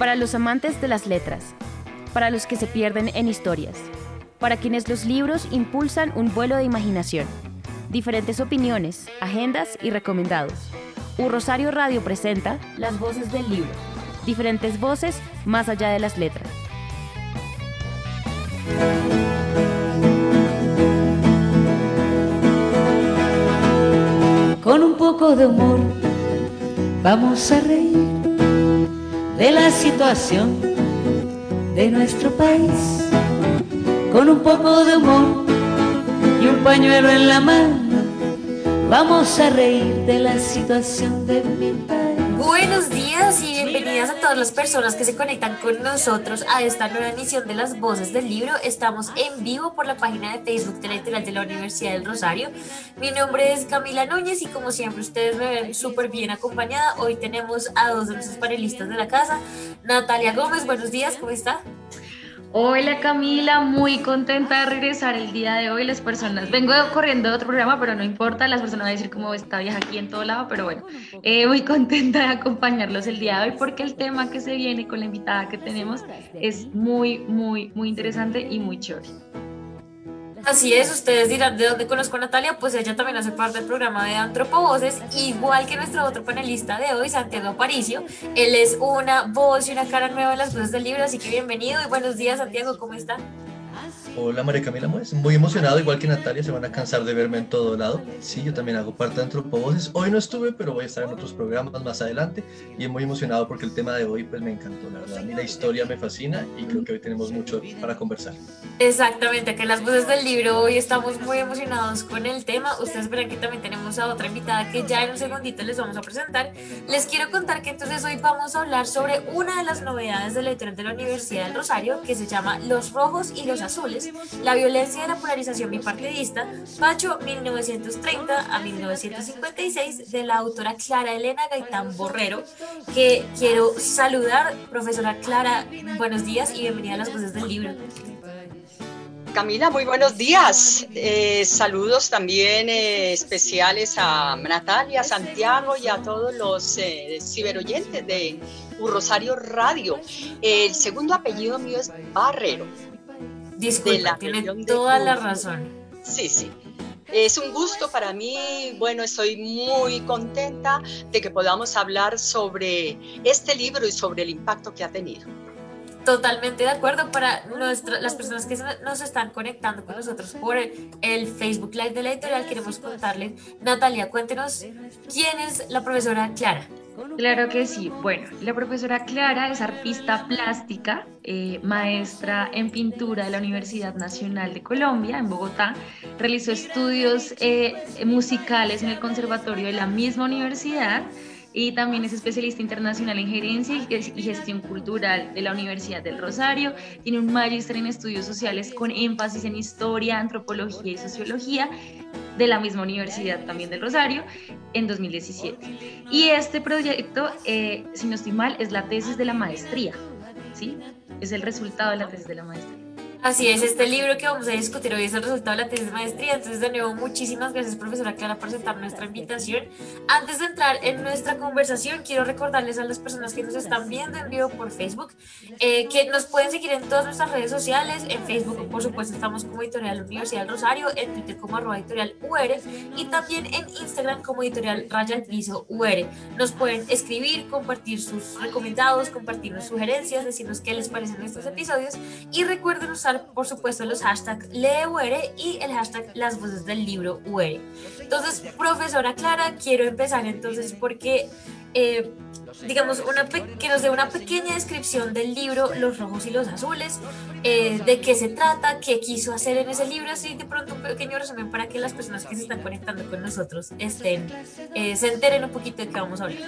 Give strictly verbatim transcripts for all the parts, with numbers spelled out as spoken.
Para los amantes de las letras, para los que se pierden en historias, para quienes los libros impulsan un vuelo de imaginación, diferentes opiniones, agendas y recomendados. U Rosario Radio presenta Las Voces del Libro, diferentes voces más allá de las letras. Con un poco de humor vamos a reír de la situación de nuestro país. Con un poco de humor y un pañuelo en la mano vamos a reír de la situación de mi país. Buenos días y bienvenidas a todas las personas que se conectan con nosotros a esta nueva emisión de Las Voces del Libro. Estamos en vivo por la página de Facebook de la Editorial de la Universidad del Rosario. Mi nombre es Camila Núñez y como siempre ustedes me ven súper bien acompañada. Hoy tenemos a dos de nuestros panelistas de la casa. Natalia Gómez, buenos días, ¿cómo está? Hola Camila, muy contenta de regresar el día de hoy. Las personas, vengo corriendo de otro programa, pero no importa, las personas van a decir cómo está vieja aquí en todo lado, pero bueno, eh, muy contenta de acompañarlos el día de hoy porque el tema que se viene con la invitada que tenemos es muy, muy, muy interesante y muy chévere. Así es, ustedes dirán de dónde conozco a Natalia, pues ella también hace parte del programa de Antropovoces, igual que nuestro otro panelista de hoy, Santiago Aparicio. Él es una voz y una cara nueva en Las Voces del Libro, así que bienvenido y buenos días, Santiago, ¿cómo está? Hola María Camila, pues, muy emocionado, igual que Natalia, se van a cansar de verme en todo lado. Sí, yo también hago parte de Antropovoces. Hoy no estuve, pero voy a estar en otros programas más adelante y muy emocionado porque el tema de hoy pues me encantó, la verdad. A mí la historia me fascina y creo que hoy tenemos mucho para conversar. Exactamente, que en Las Voces del Libro hoy estamos muy emocionados con el tema. Ustedes verán que también tenemos a otra invitada que ya en un segundito les vamos a presentar. Les quiero contar que entonces hoy vamos a hablar sobre una de las novedades de la editorial de la Universidad del Rosario que se llama Los Rojos y los Azules, la violencia de la polarización bipartidista, Pacho mil novecientos treinta a mil novecientos cincuenta y seis, de la autora Clara Elena Gaitán Borrero, que quiero saludar. Profesora Clara, buenos días y bienvenida a Las Voces del Libro. Camila, muy buenos días. Eh, saludos también eh, especiales a Natalia, Santiago y a todos los eh, ciberoyentes de U Rosario Radio. Eh, el segundo apellido mío es Barrero. Disculpa, tiene toda la razón. Sí, sí. Es un gusto para mí, bueno, estoy muy contenta de que podamos hablar sobre este libro y sobre el impacto que ha tenido. Totalmente de acuerdo. Para nuestra, las personas que nos están conectando con nosotros por el, el Facebook Live de la editorial, queremos contarles, Natalia, cuéntenos, ¿quién es la profesora Clara? Claro que sí. Bueno, la profesora Clara es artista plástica, eh, maestra en pintura de la Universidad Nacional de Colombia, en Bogotá. Realizó estudios eh, musicales en el conservatorio de la misma universidad y también es especialista internacional en gerencia y gestión cultural de la Universidad del Rosario. Tiene un magíster en estudios sociales con énfasis en historia, antropología y sociología de la misma Universidad también del Rosario en dos mil diecisiete. Y este proyecto, eh, si no estoy mal, es la tesis de la maestría, ¿sí? Es el resultado de la tesis de la maestría. Así es, este libro que vamos a discutir hoy es el resultado de la tesis de maestría. Entonces, de nuevo, muchísimas gracias, profesora Clara, por aceptar nuestra invitación. Antes de entrar en nuestra conversación, quiero recordarles a las personas que nos están viendo en vivo por Facebook eh, que nos pueden seguir en todas nuestras redes sociales. En Facebook, por supuesto, estamos como Editorial Universidad del Rosario, en Twitter como arroba editorial U R y también en Instagram como editorial raya piso U R. Nos pueden escribir, compartir sus recomendados, compartirnos sugerencias, decirnos qué les parecen estos episodios y recuerden usar por supuesto los hashtags LeeUR y el hashtag Las Voces del Libro U R. Entonces, profesora Clara, quiero empezar entonces porque eh, digamos una pe- que nos dé una pequeña descripción del libro Los Rojos y los Azules, eh, de qué se trata, qué quiso hacer en ese libro, así de pronto un pequeño resumen para que las personas que se están conectando con nosotros estén, eh, se enteren un poquito de qué vamos a hablar.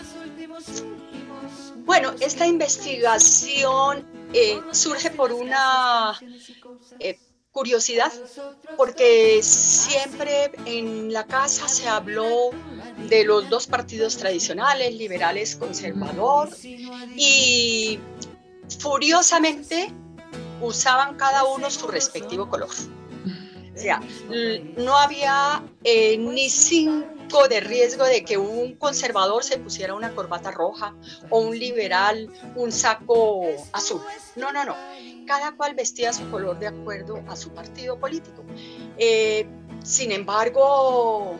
Bueno, esta investigación eh, surge por una eh, curiosidad, porque siempre en la casa se habló de los dos partidos tradicionales, liberales, conservador, y furiosamente usaban cada uno su respectivo color. O sea, no había eh, ni cinco saco de riesgo de que un conservador se pusiera una corbata roja o un liberal un saco azul. No, no, no. Cada cual vestía su color de acuerdo a su partido político. Eh, sin embargo,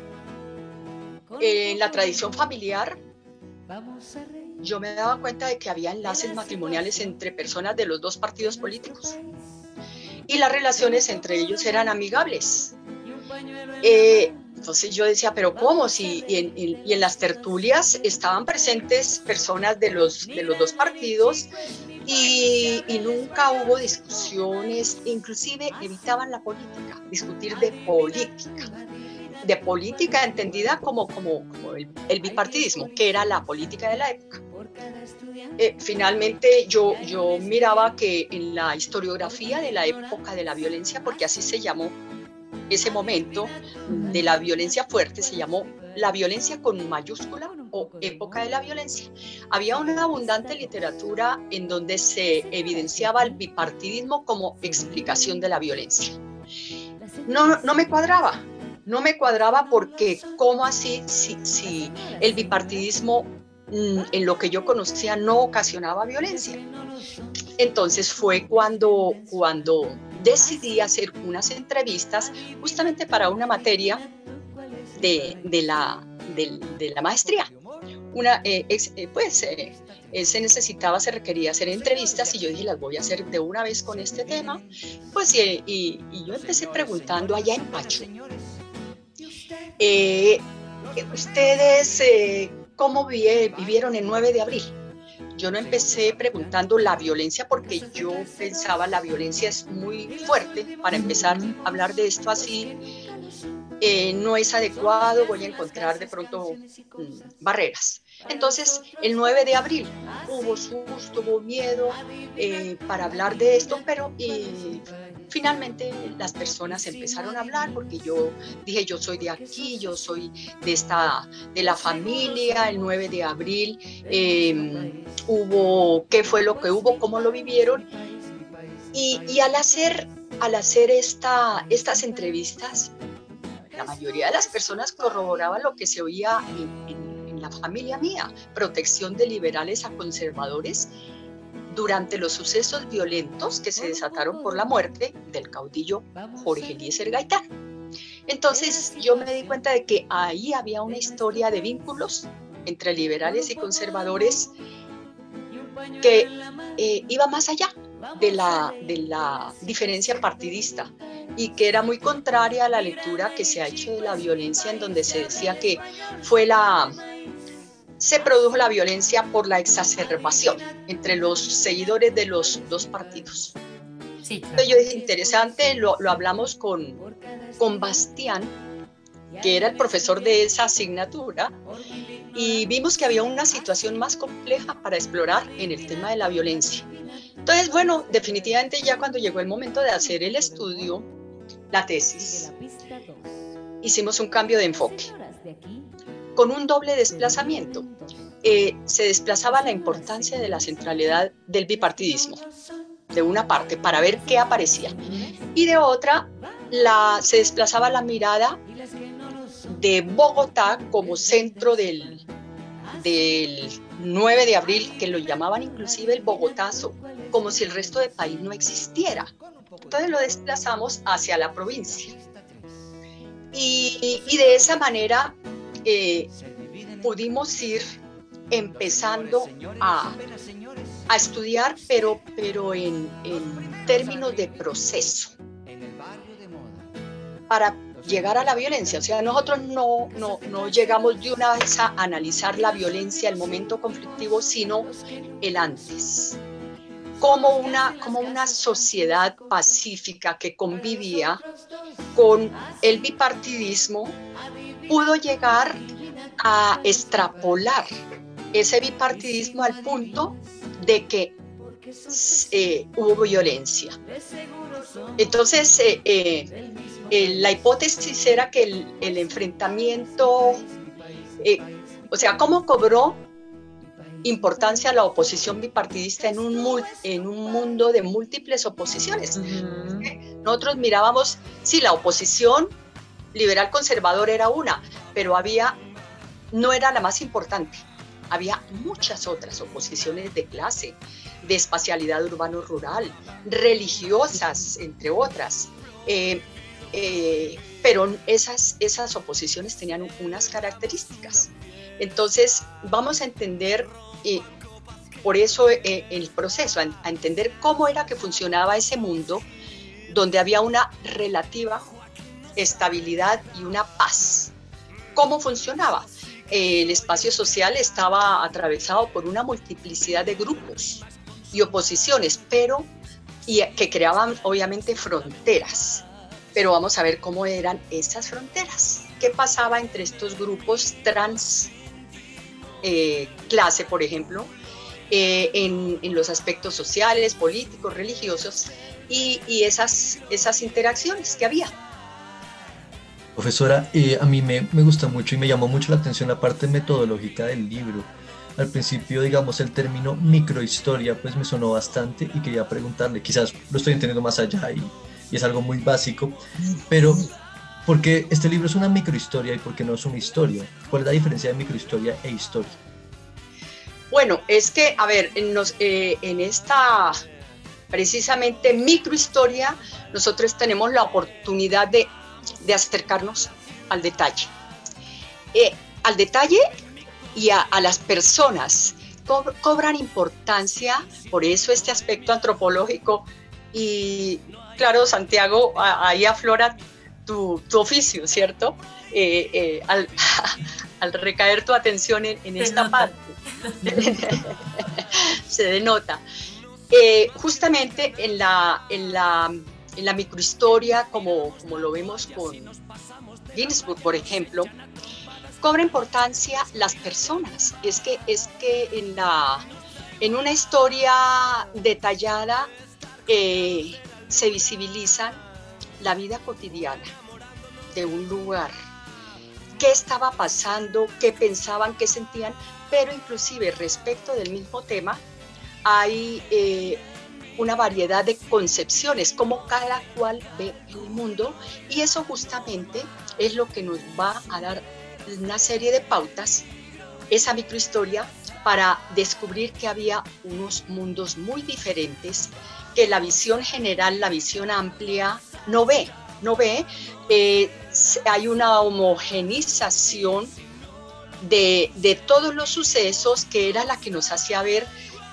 en la tradición familiar, yo me daba cuenta de que había enlaces matrimoniales entre personas de los dos partidos políticos y las relaciones entre ellos eran amigables. Eh, entonces yo decía, pero ¿cómo? Si, y, en, y en las tertulias estaban presentes personas de los, de los dos partidos y, y nunca hubo discusiones, inclusive evitaban la política, discutir de política. de política entendida como, como, como el, el bipartidismo, que era la política de la época. Eh, finalmente yo, yo miraba que en la historiografía de la época de la violencia, porque así se llamó ese momento de la violencia fuerte, se llamó la violencia con mayúscula o época de la violencia. Había una abundante literatura en donde se evidenciaba el bipartidismo como explicación de la violencia. No, no me cuadraba. No me cuadraba porque, ¿cómo así si, si el bipartidismo mm, en lo que yo conocía no ocasionaba violencia? Entonces fue cuando, cuando decidí hacer unas entrevistas justamente para una materia de, de, la, de, de la maestría. Una, eh, ex, eh, pues eh, eh, se necesitaba, se requería hacer entrevistas y yo dije, las voy a hacer de una vez con este tema. Pues y, y, y yo empecé preguntando allá en Pacho. Eh, ¿Ustedes eh, cómo vivieron el nueve de abril? Yo no empecé preguntando la violencia porque yo pensaba la violencia es muy fuerte para empezar a hablar de esto así. Eh, no es adecuado, voy a encontrar de pronto mm, barreras. Entonces, el nueve de abril hubo susto, hubo miedo eh, para hablar de esto, pero eh, finalmente las personas empezaron a hablar porque yo dije, yo soy de aquí, yo soy de, esta, de la familia, el nueve de abril, eh, hubo, qué fue lo que hubo, cómo lo vivieron. Y, y al hacer, al hacer esta, estas entrevistas, la mayoría de las personas corroboraban lo que se oía en, en, en la familia mía, protección de liberales a conservadores durante los sucesos violentos que se desataron por la muerte del caudillo Jorge Eliezer Gaitán. Entonces yo me di cuenta de que ahí había una historia de vínculos entre liberales y conservadores que eh, iba más allá de la, de la diferencia partidista y que era muy contraria a la lectura que se ha hecho de la violencia, en donde se decía que fue la, se produjo la violencia por la exacerbación entre los seguidores de los dos partidos. Sí, claro. Entonces yo dije, interesante, lo, lo hablamos con, con Bastián, que era el profesor de esa asignatura, y vimos que había una situación más compleja para explorar en el tema de la violencia. Entonces, bueno, definitivamente ya cuando llegó el momento de hacer el estudio, la tesis, hicimos un cambio de enfoque, con un doble desplazamiento. Eh, se desplazaba la importancia de la centralidad del bipartidismo, de una parte, para ver qué aparecía, y de otra, la, se desplazaba la mirada de Bogotá como centro del, del nueve de abril, que lo llamaban inclusive el Bogotazo, como si el resto del país no existiera. Entonces lo desplazamos hacia la provincia. Y, y de esa manera eh, pudimos ir empezando a, a estudiar, pero, pero en, en términos de proceso, para llegar a la violencia. O sea, nosotros no, no, no llegamos de una vez a analizar la violencia, el momento conflictivo, sino el antes. Como una, como una sociedad pacífica que convivía con el bipartidismo, pudo llegar a extrapolar ese bipartidismo al punto de que eh, hubo violencia. Entonces, eh, eh, eh, la hipótesis era que el, el enfrentamiento, eh, o sea, cómo cobró importancia la oposición bipartidista en un, en un mundo de múltiples oposiciones. Uh-huh. Nosotros mirábamos, sí, la oposición liberal conservador era una, pero había, no era la más importante. Había muchas otras oposiciones de clase, de espacialidad urbano-rural, religiosas, entre otras. Eh, eh, pero esas, esas oposiciones tenían unas características. Entonces, vamos a entender, eh, por eso eh, el proceso, a, a entender cómo era que funcionaba ese mundo donde había una relativa estabilidad y una paz. ¿Cómo funcionaba? El espacio social estaba atravesado por una multiplicidad de grupos y oposiciones, pero y que creaban obviamente fronteras. Pero vamos a ver cómo eran esas fronteras. ¿Qué pasaba entre estos grupos trans eh, clase, por ejemplo, eh, en, en los aspectos sociales, políticos, religiosos y, y esas, esas interacciones que había? Profesora, eh, a mí me, me gusta mucho y me llamó mucho la atención la parte metodológica del libro. Al principio, digamos, el término microhistoria pues me sonó bastante y quería preguntarle, quizás lo estoy entendiendo más allá y, y es algo muy básico, pero ¿por qué este libro es una microhistoria y por qué no es una historia? ¿Cuál es la diferencia de microhistoria e historia? Bueno, es que, a ver, en, nos, eh, en esta precisamente microhistoria nosotros tenemos la oportunidad de de acercarnos al detalle, eh, al detalle y a, a las personas. Co cobran importancia, por eso este aspecto antropológico y claro, Santiago, a, ahí aflora tu, tu oficio, ¿cierto? Eh, eh, al, al recaer tu atención en, en esta parte, se denota. Eh, justamente en la, en la En la microhistoria, como, como lo vemos con Ginsburg, por ejemplo, cobra importancia las personas. Es que, es que en, la, en una historia detallada eh, se visibilizan la vida cotidiana de un lugar. ¿Qué estaba pasando? ¿Qué pensaban? ¿Qué sentían? Pero inclusive respecto del mismo tema, hay Eh, una variedad de concepciones, cómo cada cual ve el mundo, y eso justamente es lo que nos va a dar una serie de pautas, esa microhistoria, para descubrir que había unos mundos muy diferentes, que la visión general, la visión amplia, no ve, no ve, eh, hay una homogenización de, de todos los sucesos que era la que nos hacía ver.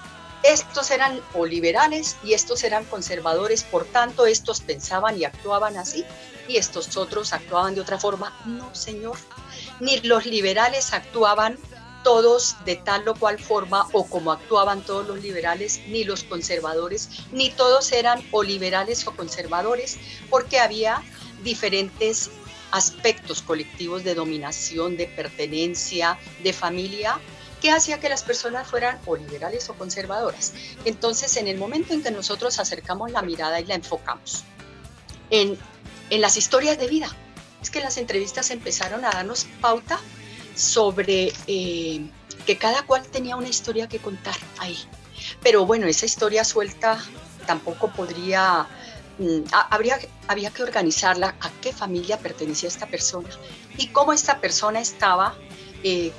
Estos eran o liberales y estos eran conservadores, por tanto estos pensaban y actuaban así y estos otros actuaban de otra forma. No, señor, ni los liberales actuaban todos de tal o cual forma o como actuaban todos los liberales, ni los conservadores, ni todos eran o liberales o conservadores, porque había diferentes aspectos colectivos de dominación, de pertenencia, de familia, que hacía que las personas fueran o liberales o conservadoras. Entonces, en el momento en que nosotros acercamos la mirada y la enfocamos en, en las historias de vida, es que las entrevistas empezaron a darnos pauta sobre eh, que cada cual tenía una historia que contar ahí. Pero bueno, esa historia suelta tampoco podría, mm, habría, había que organizarla, a qué familia pertenecía esta persona y cómo esta persona estaba eh,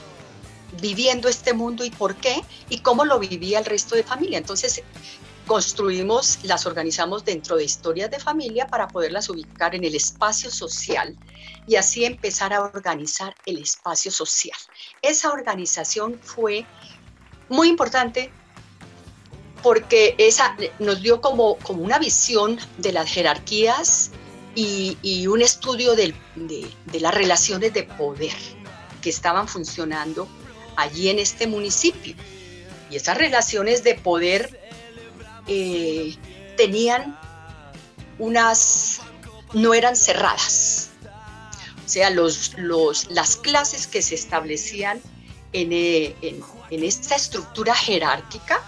viviendo este mundo y por qué, y cómo lo vivía el resto de familia. Entonces construimos, las organizamos dentro de historias de familia para poderlas ubicar en el espacio social y así empezar a organizar el espacio social. Esa organización fue muy importante porque esa nos dio como, como una visión de las jerarquías y, y un estudio del, de, de las relaciones de poder que estaban funcionando allí en este municipio. Y esas relaciones de poder eh, tenían unas, no eran cerradas. O sea, los, los, las clases que se establecían en, eh, en, en esta estructura jerárquica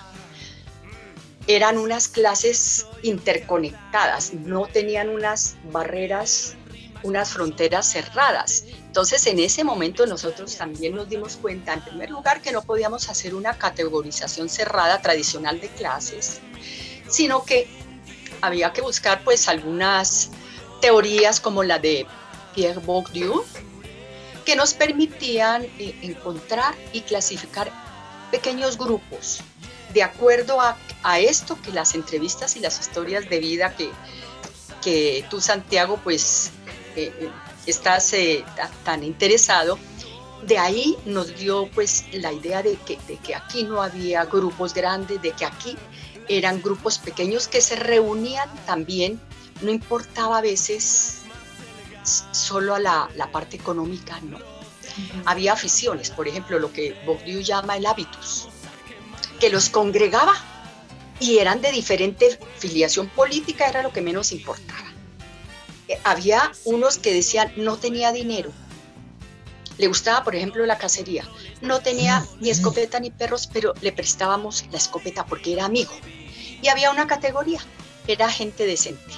eran unas clases interconectadas, no tenían unas barreras, unas fronteras cerradas. Entonces, en ese momento nosotros también nos dimos cuenta, en primer lugar, que no podíamos hacer una categorización cerrada tradicional de clases, sino que había que buscar pues algunas teorías como la de Pierre Bourdieu, que nos permitían eh, encontrar y clasificar pequeños grupos de acuerdo a, a esto que las entrevistas y las historias de vida que, que tú, Santiago, pues eh, estás eh, tan interesado. De ahí nos dio pues la idea de que, de que aquí no había grupos grandes, de que aquí eran grupos pequeños que se reunían también, no importaba a veces solo a la, la parte económica, no. Uh-huh. Había aficiones, por ejemplo, lo que Bourdieu llama el habitus, que los congregaba y eran de diferente filiación política, era lo que menos importaba. Eh, había unos que decían no tenía dinero, le gustaba, por ejemplo, la cacería. No tenía ni escopeta ni perros, pero le prestábamos la escopeta porque era amigo. Y había una categoría, era gente decente.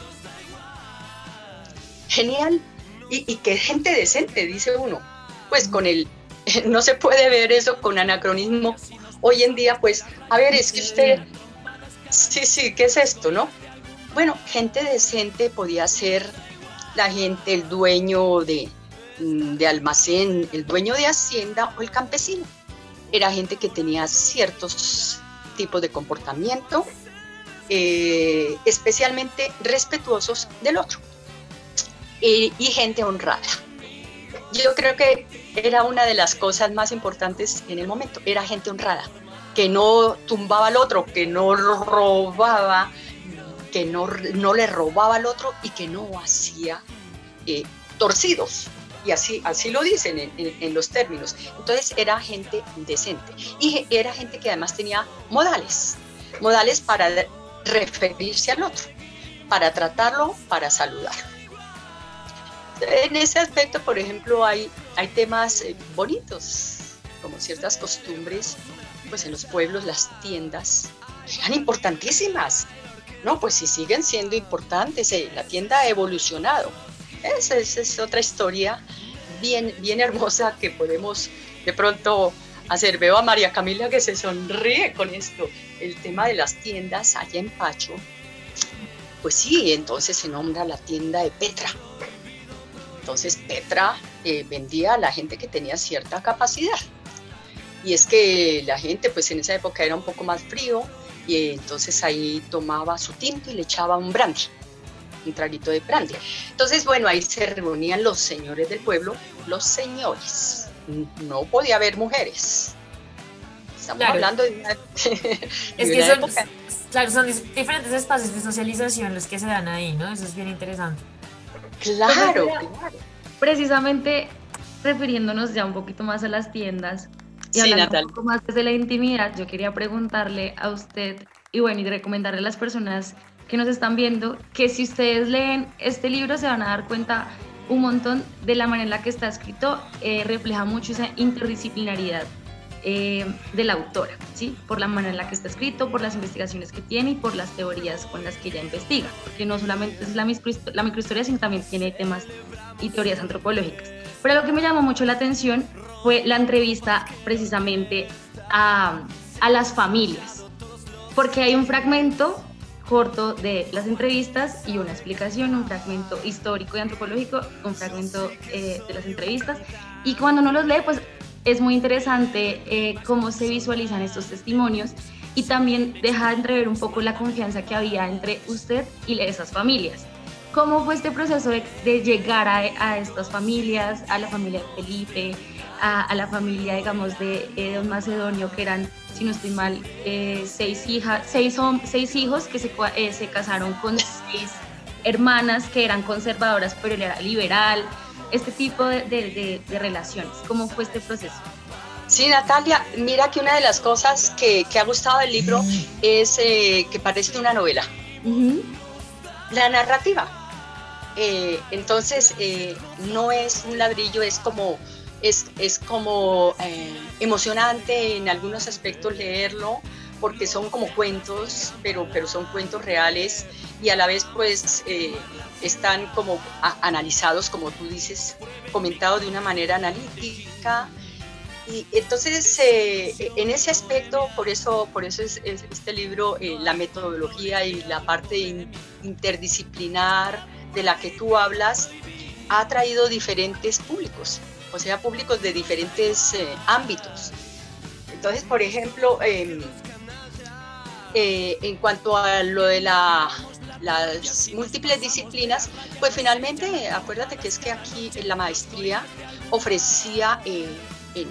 Genial. ¿Y, y qué gente decente? Dice uno. Pues con el, no se puede ver eso con anacronismo. Hoy en día, pues, a ver, es que usted, sí, sí, ¿qué es esto, no? Bueno, gente decente podía ser la gente, el dueño de... de almacén, el dueño de hacienda o el campesino. Era gente que tenía ciertos tipos de comportamiento, eh, especialmente respetuosos del otro, y, y gente honrada. Yo creo que era una de las cosas más importantes en el momento, era gente honrada, que no tumbaba al otro, que no robaba, que no, no le robaba al otro y que no hacía eh, torcidos. Y así, así lo dicen en, en, en los términos. Entonces era gente decente. Y era gente que además tenía modales. Modales para referirse al otro, para tratarlo, para saludarlo. En ese aspecto, por ejemplo, hay, hay temas eh, bonitos, como ciertas costumbres. Pues en los pueblos las tiendas eran importantísimas. No, pues si siguen siendo importantes, eh, la tienda ha evolucionado. Esa es, es otra historia bien, bien hermosa que podemos de pronto hacer. Veo a María Camila que se sonríe con esto. El tema de las tiendas allá en Pacho. Pues sí, entonces se nombra la tienda de Petra. Entonces Petra eh, vendía a la gente que tenía cierta capacidad. Y es que la gente pues en esa época era un poco más frío y entonces ahí tomaba su tinto y le echaba un brandy. Un traguito de brandy. Entonces, bueno, ahí se reunían los señores del pueblo, los señores. No podía haber mujeres. Estamos claro. hablando de una, de es que son, época. Claro, son diferentes espacios de socialización los que se dan ahí, ¿no? Eso es bien interesante. Claro, claro. Precisamente refiriéndonos ya un poquito más a las tiendas y sí, hablando Natalia. un poco más desde la intimidad, yo quería preguntarle a usted y bueno, y recomendarle a las personas que nos están viendo, que si ustedes leen este libro se van a dar cuenta un montón de la manera en la que está escrito, eh, refleja mucho esa interdisciplinaridad eh, de la autora, ¿sí? Por la manera en la que está escrito, por las investigaciones que tiene y por las teorías con las que ella investiga, porque no solamente es la, micro, la microhistoria, sino también tiene temas y teorías antropológicas. Pero lo que me llamó mucho la atención fue la entrevista precisamente a, a las familias, porque hay un fragmento corto de las entrevistas y una explicación, un fragmento histórico y antropológico, un fragmento eh, de las entrevistas, y cuando uno los lee pues es muy interesante eh, cómo se visualizan estos testimonios y también deja entrever un poco la confianza que había entre usted y esas familias. ¿Cómo fue este proceso de, de llegar a, a estas familias, a la familia de Felipe, a, a la familia, digamos, de eh, Don Macedonio, que eran, si no estoy mal, eh, seis, hija, seis, seis hijos que se, eh, se casaron con seis hermanas que eran conservadoras, pero él era liberal, este tipo de, de, de, de relaciones? ¿Cómo fue este proceso? Sí, Natalia, mira que una de las cosas que, que ha gustado del libro es eh, que parece una novela. Uh-huh. La narrativa. Eh, entonces, eh, no es un ladrillo, es como, es, es como eh, emocionante en algunos aspectos leerlo, porque son como cuentos, pero, pero son cuentos reales y a la vez pues eh, están como a, analizados, como tú dices, comentados de una manera analítica. Y entonces eh, en ese aspecto, por eso, por eso es, es este libro, eh, la metodología y la parte in, interdisciplinar de la que tú hablas, ha atraído diferentes públicos, o sea, públicos de diferentes eh, ámbitos. Entonces, por ejemplo, eh, eh, en cuanto a lo de la, las múltiples disciplinas, pues finalmente, acuérdate que es que aquí en la maestría ofrecía eh, en,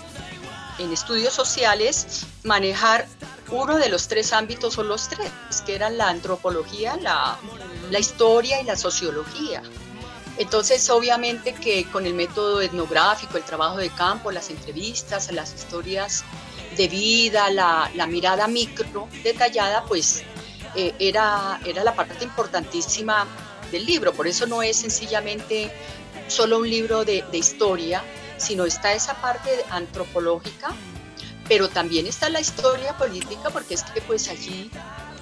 en estudios sociales manejar uno de los tres ámbitos o los tres, que eran la antropología, la, la historia y la sociología. Entonces, obviamente que con el método etnográfico, el trabajo de campo, las entrevistas, las historias de vida, la, la mirada micro detallada, pues eh, era, era la parte importantísima del libro. Por eso no es sencillamente solo un libro de, de historia, sino está esa parte antropológica, pero también está la historia política, porque es que pues allí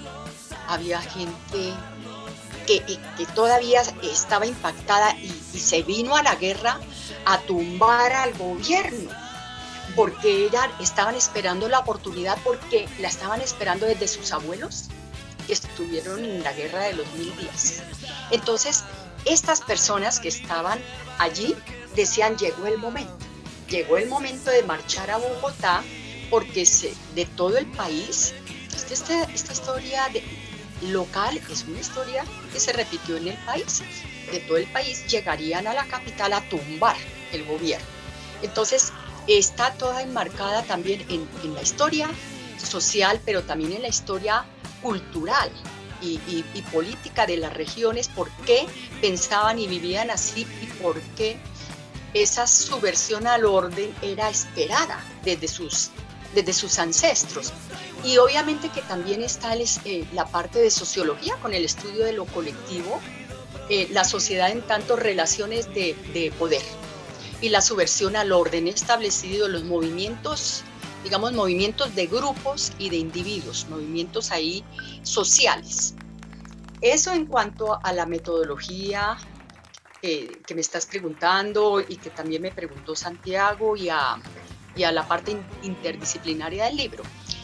había gente que, que todavía estaba impactada y, y se vino a la guerra a tumbar al gobierno, porque ella, estaban esperando la oportunidad, porque la estaban esperando desde sus abuelos que estuvieron en la guerra de los mil días. Entonces, estas personas que estaban allí decían, llegó el momento, llegó el momento de marchar a Bogotá, porque se, de todo el país, esta, esta, esta historia de, local es una historia que se repitió en el país, de todo el país llegarían a la capital a tumbar el gobierno. Entonces está toda enmarcada también en, en la historia social, pero también en la historia cultural y, y, y política de las regiones, por qué pensaban y vivían así y por qué esa subversión al orden era esperada desde sus desde sus ancestros. Y obviamente que también está el, eh, la parte de sociología con el estudio de lo colectivo, eh, la sociedad en tanto relaciones de, de poder y la subversión al orden establecido, los movimientos, digamos movimientos de grupos y de individuos, movimientos ahí sociales. Eso en cuanto a la metodología eh, que me estás preguntando y que también me preguntó Santiago, y a y a la parte interdisciplinaria del libro.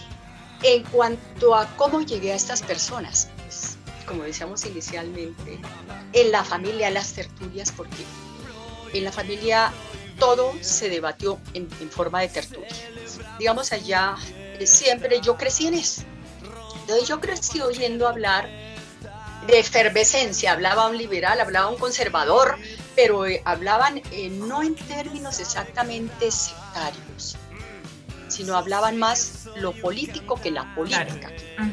En cuanto a cómo llegué a estas personas, pues, como decíamos inicialmente, en la familia, las tertulias, porque en la familia todo se debatió en, en forma de tertulia. Digamos, allá siempre yo crecí en eso. Entonces yo crecí oyendo hablar de efervescencia, hablaba un liberal, hablaba un conservador, pero eh, hablaban eh, no en términos exactamente sectarios, sino hablaban más lo político que la política. Claro.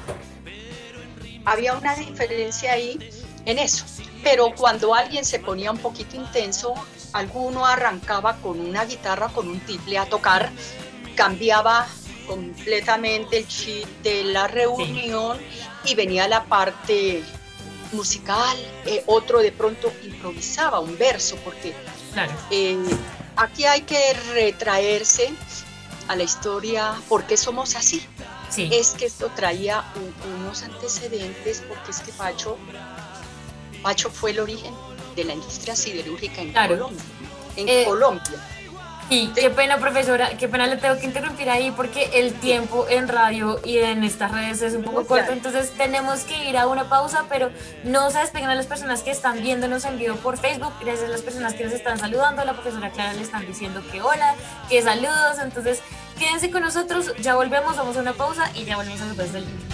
Uh-huh. Había una diferencia ahí en eso, pero cuando alguien se ponía un poquito intenso, alguno arrancaba con una guitarra, con un tiple a tocar, cambiaba completamente el chip de la reunión, sí. Y venía la parte musical, eh, otro de pronto improvisaba un verso, porque claro. eh, aquí hay que retraerse a la historia, ¿por qué somos así? Sí. Es que esto traía un, unos antecedentes, porque es que Pacho, Pacho fue el origen de la industria siderúrgica en claro. Colombia. En eh, Colombia. Sí, qué pena, profesora, qué pena, le tengo que interrumpir ahí porque el tiempo en radio y en estas redes es un poco corto, entonces tenemos que ir a una pausa, pero no se despeguen a las personas que están viéndonos en vivo por Facebook, gracias a las personas que nos están saludando, a la profesora Clara le están diciendo que hola, que saludos, entonces quédense con nosotros, ya volvemos, vamos a una pausa y ya volvemos a después del libro.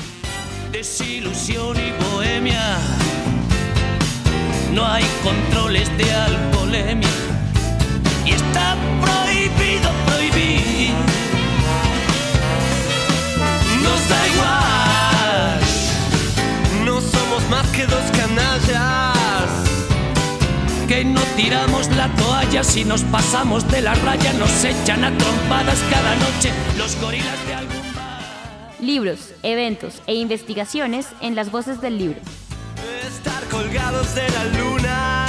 Desilusión y bohemia, no hay controles de alcoholemia. Y está prohibido prohibir. Nos da igual. No somos más que dos canallas que no tiramos la toalla. Si nos pasamos de la raya nos echan a trompadas cada noche los gorilas de algún bar. Libros, eventos e investigaciones en las voces del libro. Estar colgados de la luna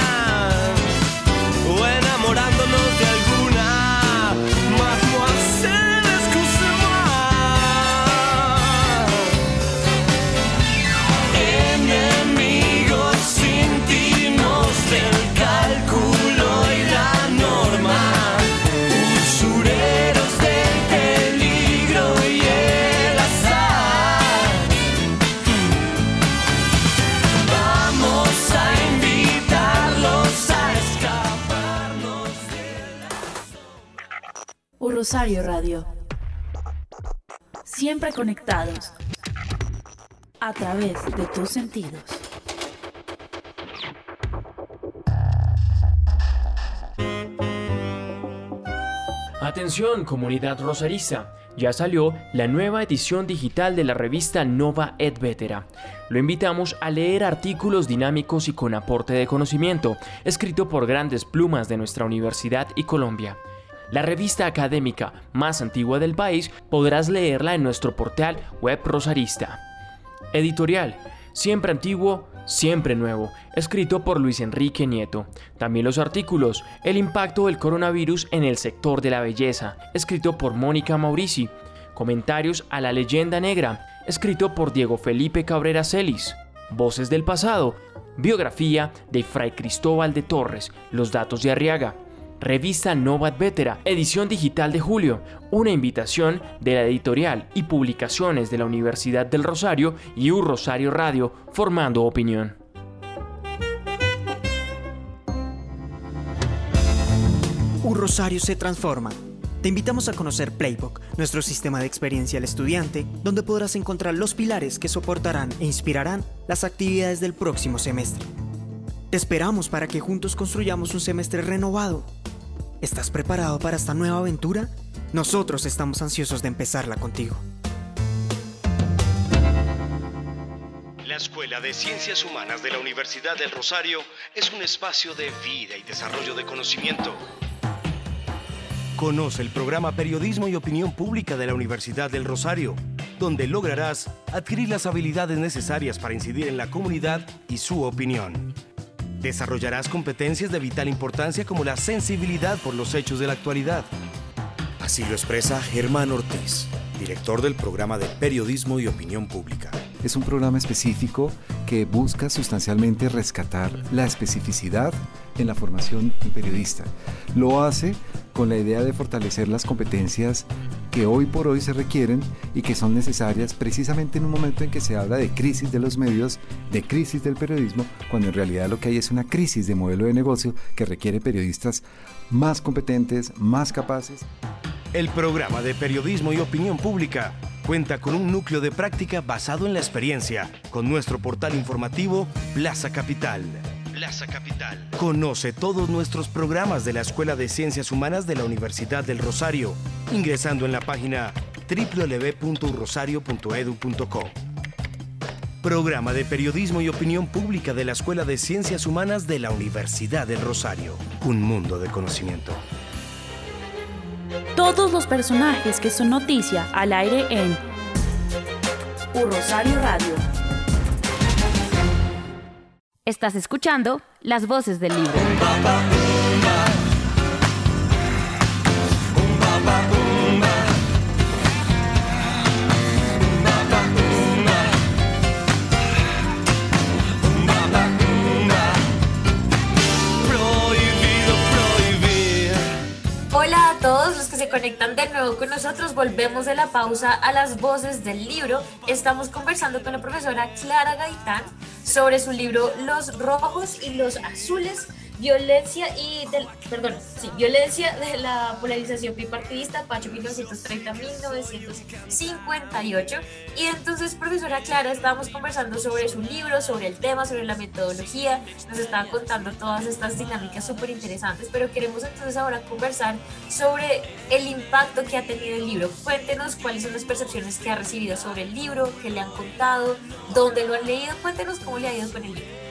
o enamorándonos de alguna mademoiselle, excusez-moi. Enemigos íntimos del cálculo y la norma, usureros del peligro y el azar. Vamos a invitar Rosario Radio. Siempre conectados a través de tus sentidos. Atención, comunidad rosarista, ya salió la nueva edición digital de la revista Nova et Vetera. Lo invitamos a leer artículos dinámicos y con aporte de conocimiento, escrito por grandes plumas de nuestra universidad y Colombia. La revista académica más antigua del país podrás leerla en nuestro portal web rosarista. Editorial, siempre antiguo, siempre nuevo, escrito por Luis Enrique Nieto. También los artículos, el impacto del coronavirus en el sector de la belleza, escrito por Mónica Maurici. Comentarios a la leyenda negra, escrito por Diego Felipe Cabrera Celis. Voces del pasado, biografía de Fray Cristóbal de Torres, Los datos de Arriaga. Revista Nova et Vetera, edición digital de julio, una invitación de la editorial y publicaciones de la Universidad del Rosario y U Rosario Radio, formando opinión. U Rosario se transforma. Te invitamos a conocer Playbook, nuestro sistema de experiencia al estudiante, donde podrás encontrar los pilares que soportarán e inspirarán las actividades del próximo semestre. Te esperamos para que juntos construyamos un semestre renovado. ¿Estás preparado para esta nueva aventura? Nosotros estamos ansiosos de empezarla contigo. La Escuela de Ciencias Humanas de la Universidad del Rosario es un espacio de vida y desarrollo de conocimiento. Conoce el programa Periodismo y Opinión Pública de la Universidad del Rosario, donde lograrás adquirir las habilidades necesarias para incidir en la comunidad y su opinión. Desarrollarás competencias de vital importancia como la sensibilidad por los hechos de la actualidad. Así lo expresa Germán Ortiz, director del programa de Periodismo y Opinión Pública. Es un programa específico que busca sustancialmente rescatar la especificidad en la formación del periodista. Lo hace con la idea de fortalecer las competencias que hoy por hoy se requieren y que son necesarias precisamente en un momento en que se habla de crisis de los medios, de crisis del periodismo, cuando en realidad lo que hay es una crisis de modelo de negocio que requiere periodistas más competentes, más capaces. El programa de Periodismo y Opinión Pública cuenta con un núcleo de práctica basado en la experiencia, con nuestro portal informativo Plaza Capital. Plaza Capital. Conoce todos nuestros programas de la Escuela de Ciencias Humanas de la Universidad del Rosario, ingresando en la página doble u doble u doble u punto u rosario punto e d u punto co. Programa de Periodismo y Opinión Pública de la Escuela de Ciencias Humanas de la Universidad del Rosario. Un mundo de conocimiento. Todos los personajes que son noticia al aire en U Rosario Radio. Estás escuchando Las Voces del Libro. Hola a todos los que se conectan de nuevo con nosotros. Volvemos de la pausa a Las Voces del Libro. Estamos conversando con la profesora Clara Gaitán sobre su libro Los Rojos y los Azules, violencia y del, perdón, sí, violencia de la polarización bipartidista, Pacho mil novecientos treinta a mil novecientos cincuenta y ocho. Y entonces, profesora Clara, estábamos conversando sobre su libro, sobre el tema, sobre la metodología, nos estaba contando todas estas dinámicas súper interesantes, pero queremos entonces ahora conversar sobre el impacto que ha tenido el libro. Cuéntenos cuáles son las percepciones que ha recibido sobre el libro, qué le han contado, dónde lo han leído, cuéntenos cómo le ha ido con el libro.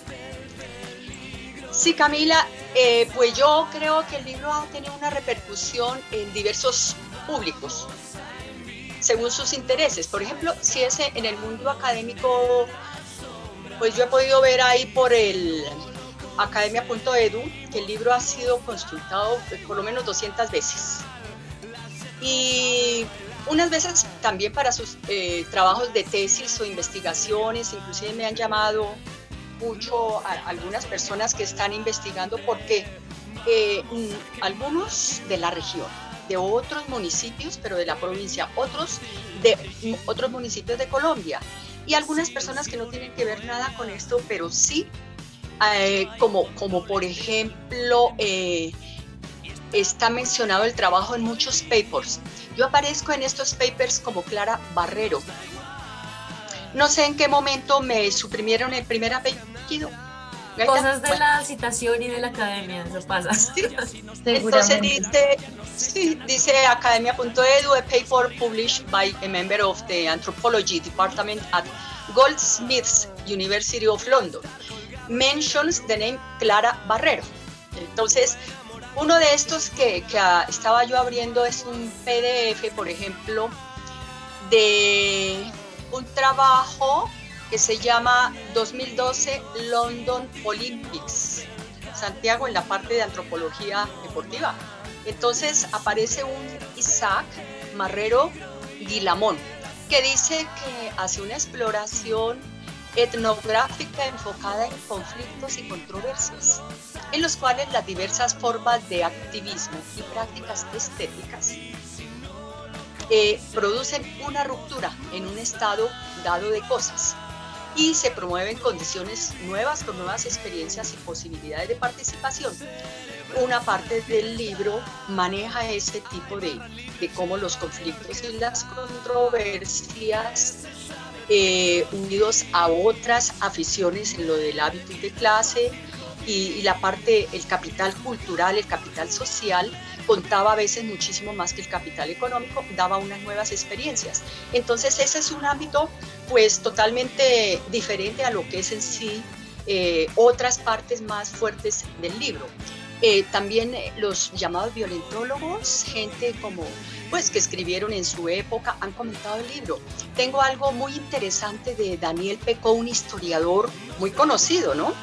Sí, Camila, eh, pues yo creo que el libro ha tenido una repercusión en diversos públicos, según sus intereses. Por ejemplo, si es en el mundo académico, pues yo he podido ver ahí por el academia punto e d u que el libro ha sido consultado por lo menos doscientas veces. Y unas veces también para sus eh, trabajos de tesis o investigaciones, inclusive me han llamado mucho a algunas personas que están investigando porque eh, algunos de la región, de otros municipios, pero de la provincia, otros de otros municipios de Colombia, y algunas personas que no tienen que ver nada con esto, pero sí, eh, como, como por ejemplo, eh, está mencionado el trabajo en muchos papers. Yo aparezco en estos papers como Clara Barrero. No sé en qué momento me suprimieron el primer apellido. Cosas de la citación y de la academia, eso pasa. Sí. Entonces dice, sí, dice academia punto edu, a paper published by a member of the Anthropology Department at Goldsmiths University of London, mentions the name Clara Barrero. Entonces, uno de estos que, que estaba yo abriendo es un P D F, por ejemplo, de un trabajo que se llama dos mil doce London Olympics, Santiago, en la parte de antropología deportiva. Entonces aparece un Isaac Marrero Guilamón, que dice que hace una exploración etnográfica enfocada en conflictos y controversias, en los cuales las diversas formas de activismo y prácticas estéticas eh, producen una ruptura en un estado dado de cosas y se promueven condiciones nuevas con nuevas experiencias y posibilidades de participación. Una parte del libro maneja ese tipo de, de cómo los conflictos y las controversias eh, unidos a otras aficiones en lo del hábito de clase y, y la parte, el capital cultural, el capital social, contaba a veces muchísimo más que el capital económico, daba unas nuevas experiencias. Entonces ese es un ámbito pues totalmente diferente a lo que es en sí eh, otras partes más fuertes del libro. Eh, también eh, los llamados violentólogos, gente como pues que escribieron en su época, han comentado el libro. Tengo algo muy interesante de Daniel Pecó, un historiador muy conocido, ¿no?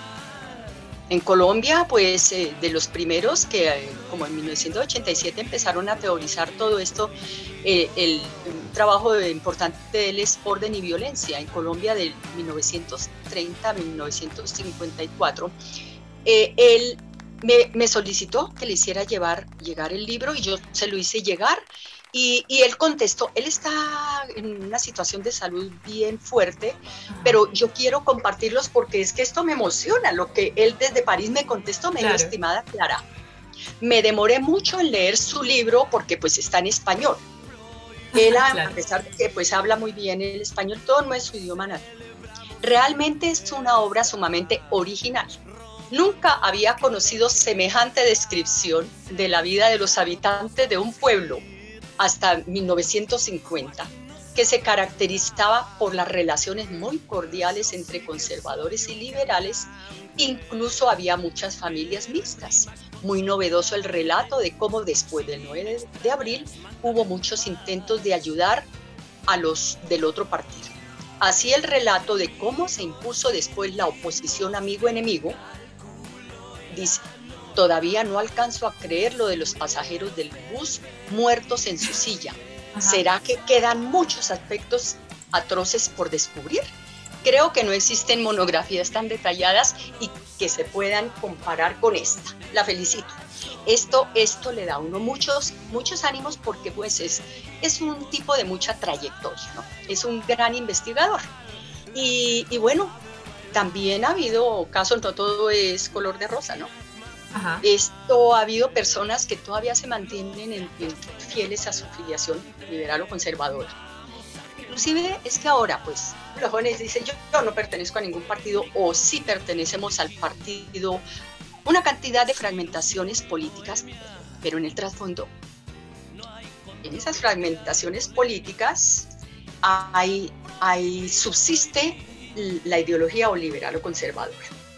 En Colombia, pues eh, de los primeros que eh, como en mil novecientos ochenta y siete empezaron a teorizar todo esto, eh, el, el trabajo de, importante de él es Orden y Violencia en Colombia de mil novecientos treinta a mil novecientos cincuenta y cuatro. Eh, él me, me solicitó que le hiciera llevar, llegar el libro y yo se lo hice llegar. Y, y él contestó, él está en una situación de salud bien fuerte, pero yo quiero compartirlos porque es que esto me emociona. Lo que él desde París me contestó, me dijo, estimada Clara, me demoré mucho en leer su libro porque pues está en español. Él, a, claro. a pesar de que pues habla muy bien el español, todo no es su idioma natal. Realmente es una obra sumamente original. Nunca había conocido semejante descripción de la vida de los habitantes de un pueblo hasta mil novecientos cincuenta, que se caracterizaba por las relaciones muy cordiales entre conservadores y liberales. Incluso había muchas familias mixtas. Muy novedoso el relato de cómo después del nueve de abril hubo muchos intentos de ayudar a los del otro partido. Así el relato de cómo se impuso después la oposición amigo-enemigo, dice: todavía no alcanzo a creer lo de los pasajeros del bus muertos en su silla. Ajá. ¿Será que quedan muchos aspectos atroces por descubrir? Creo que no existen monografías tan detalladas y que se puedan comparar con esta. La felicito. Esto, esto le da a uno muchos, muchos ánimos porque pues es, es un tipo de mucha trayectoria, ¿no? Es un gran investigador. Y, y bueno, también ha habido casos, no todo es color de rosa, ¿no? Ajá. Esto ha habido personas que todavía se mantienen en, en, fieles a su filiación liberal o conservadora. Inclusive es que ahora pues los jóvenes dicen yo, yo no pertenezco a ningún partido o sí pertenecemos al partido, una cantidad de fragmentaciones políticas, pero en el trasfondo, en esas fragmentaciones políticas hay, hay, subsiste la ideología o liberal o conservadora.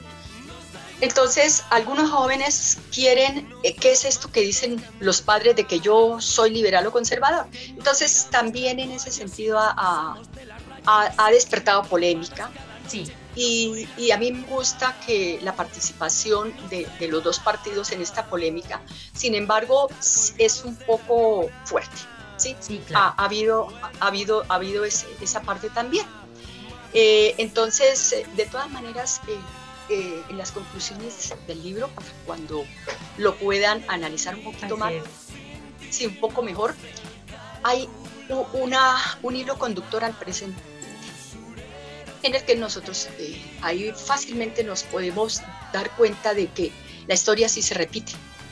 Entonces, algunos jóvenes quieren, ¿qué es esto que dicen los padres de que yo soy liberal o conservador? Entonces, también en ese sentido ha, ha, ha despertado polémica. Sí. Y, y a mí me gusta que la participación de, de los dos partidos en esta polémica, sin embargo, es un poco fuerte. Sí, sí, claro. ha, ha habido, ha habido, ha habido ese, esa parte también. Eh, entonces, de todas maneras, eh, Eh, en las conclusiones del libro, cuando lo puedan analizar un poquito más, sí, un poco mejor, hay una, un hilo conductor al presente en el que nosotros eh, ahí fácilmente nos podemos dar cuenta de que la historia sí se repite.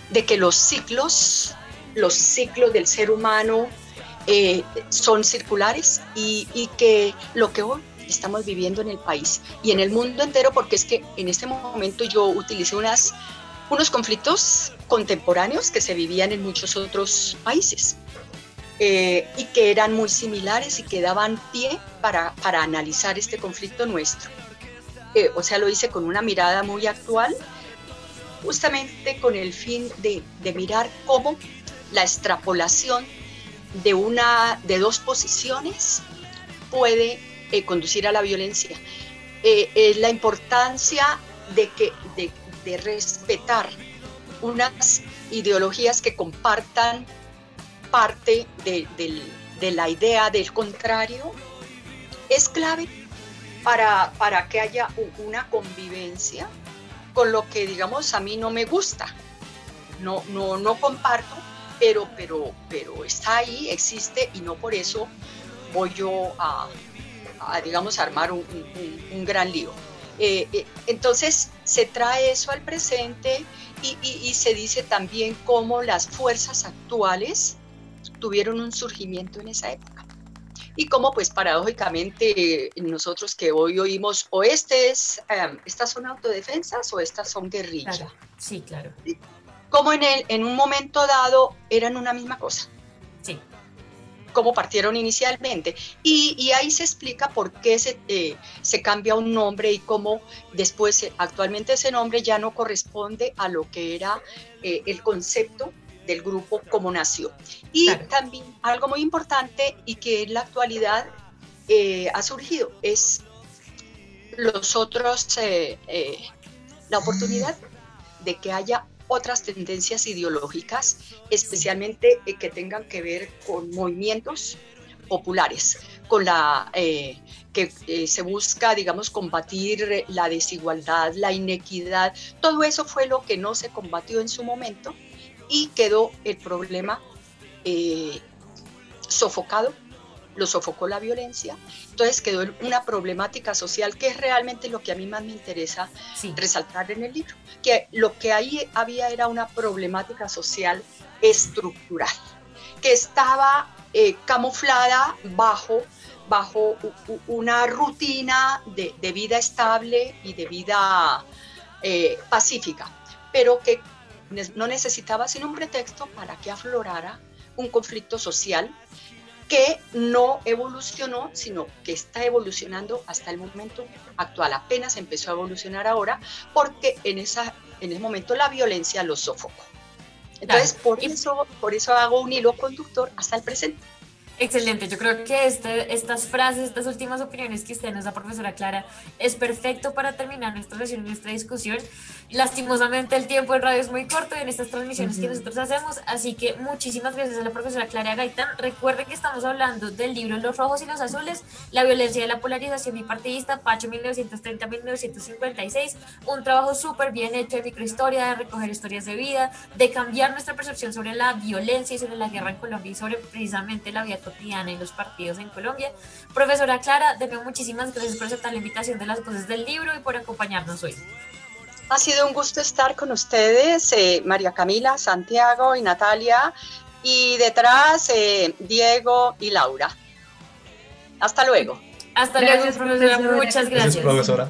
de que los ciclos, los ciclos del ser humano eh, son circulares y, y que lo que hoy estamos viviendo en el país y en el mundo entero, porque es que en este momento yo utilicé unas, unos conflictos contemporáneos que se vivían en muchos otros países. Eh, y que eran muy similares y que daban pie para, para analizar este conflicto nuestro. Eh, o sea, lo hice con una mirada muy actual, justamente con el fin de, de mirar cómo la extrapolación de, una, de dos posiciones puede eh, conducir a la violencia. Eh, eh, la importancia de, que, de, de respetar unas ideologías que compartan parte de, de, de la idea del contrario es clave para, para que haya una convivencia con lo que, digamos, a mí no me gusta, no, no, no comparto, pero, pero, pero está ahí, existe, y no por eso voy yo a, a digamos, a armar un, un, un gran lío. Eh, eh, entonces se trae eso al presente y, y, y se dice también cómo las fuerzas actuales tuvieron un surgimiento en esa época. Y como pues paradójicamente nosotros que hoy oímos o este es, um, estas son autodefensas o estas son guerrillas. Claro. Sí, claro. Como en, el, en un momento dado eran una misma cosa. Sí. Como partieron inicialmente. Y, y ahí se explica por qué se, eh, se cambia un nombre y cómo después eh, actualmente ese nombre ya no corresponde a lo que era eh, el concepto del grupo como nació. Y claro, también algo muy importante y que en la actualidad eh, ha surgido es los otros, eh, eh, la oportunidad de que haya otras tendencias ideológicas, especialmente eh, que tengan que ver con movimientos populares, con la eh, que eh, se busca, digamos, combatir la desigualdad, la inequidad. Todo eso fue lo que no se combatió en su momento y quedó el problema eh, sofocado, lo sofocó la violencia, entonces quedó una problemática social que es realmente lo que a mí más me interesa sí. resaltar en el libro, que lo que ahí había era una problemática social estructural, que estaba eh, camuflada bajo, bajo una rutina de, de vida estable y de vida eh, pacífica, pero que no necesitaba sino un pretexto para que aflorara un conflicto social que no evolucionó, sino que está evolucionando hasta el momento actual. Apenas empezó a evolucionar ahora, porque en, esa, en ese momento la violencia lo sofocó. Entonces, claro. por, eso, por eso hago un hilo conductor hasta el presente. Excelente, yo creo que este, estas frases, estas últimas opiniones que usted nos da, profesora Clara, es perfecto para terminar nuestra sesión y nuestra discusión. Lastimosamente el tiempo en radio es muy corto en estas transmisiones uh-huh. que nosotros hacemos, así que muchísimas gracias a la profesora Clara Gaitán. Recuerden que estamos hablando del libro Los Rojos y los Azules, la violencia de la polarización bipartidista, Pacho mil novecientos treinta a mil novecientos cincuenta y seis, un trabajo súper bien hecho de microhistoria, de recoger historias de vida, de cambiar nuestra percepción sobre la violencia y sobre la guerra en Colombia y sobre precisamente la vida cotidiana y los partidos en Colombia. Profesora Clara, de nuevo muchísimas gracias por aceptar la invitación de las voces del libro y por acompañarnos hoy. Ha sido un gusto estar con ustedes, eh, María Camila, Santiago y Natalia, y detrás eh, Diego y Laura. Hasta luego. Hasta gracias, luego, profesora. profesora. Muchas gracias. Gracias, profesora.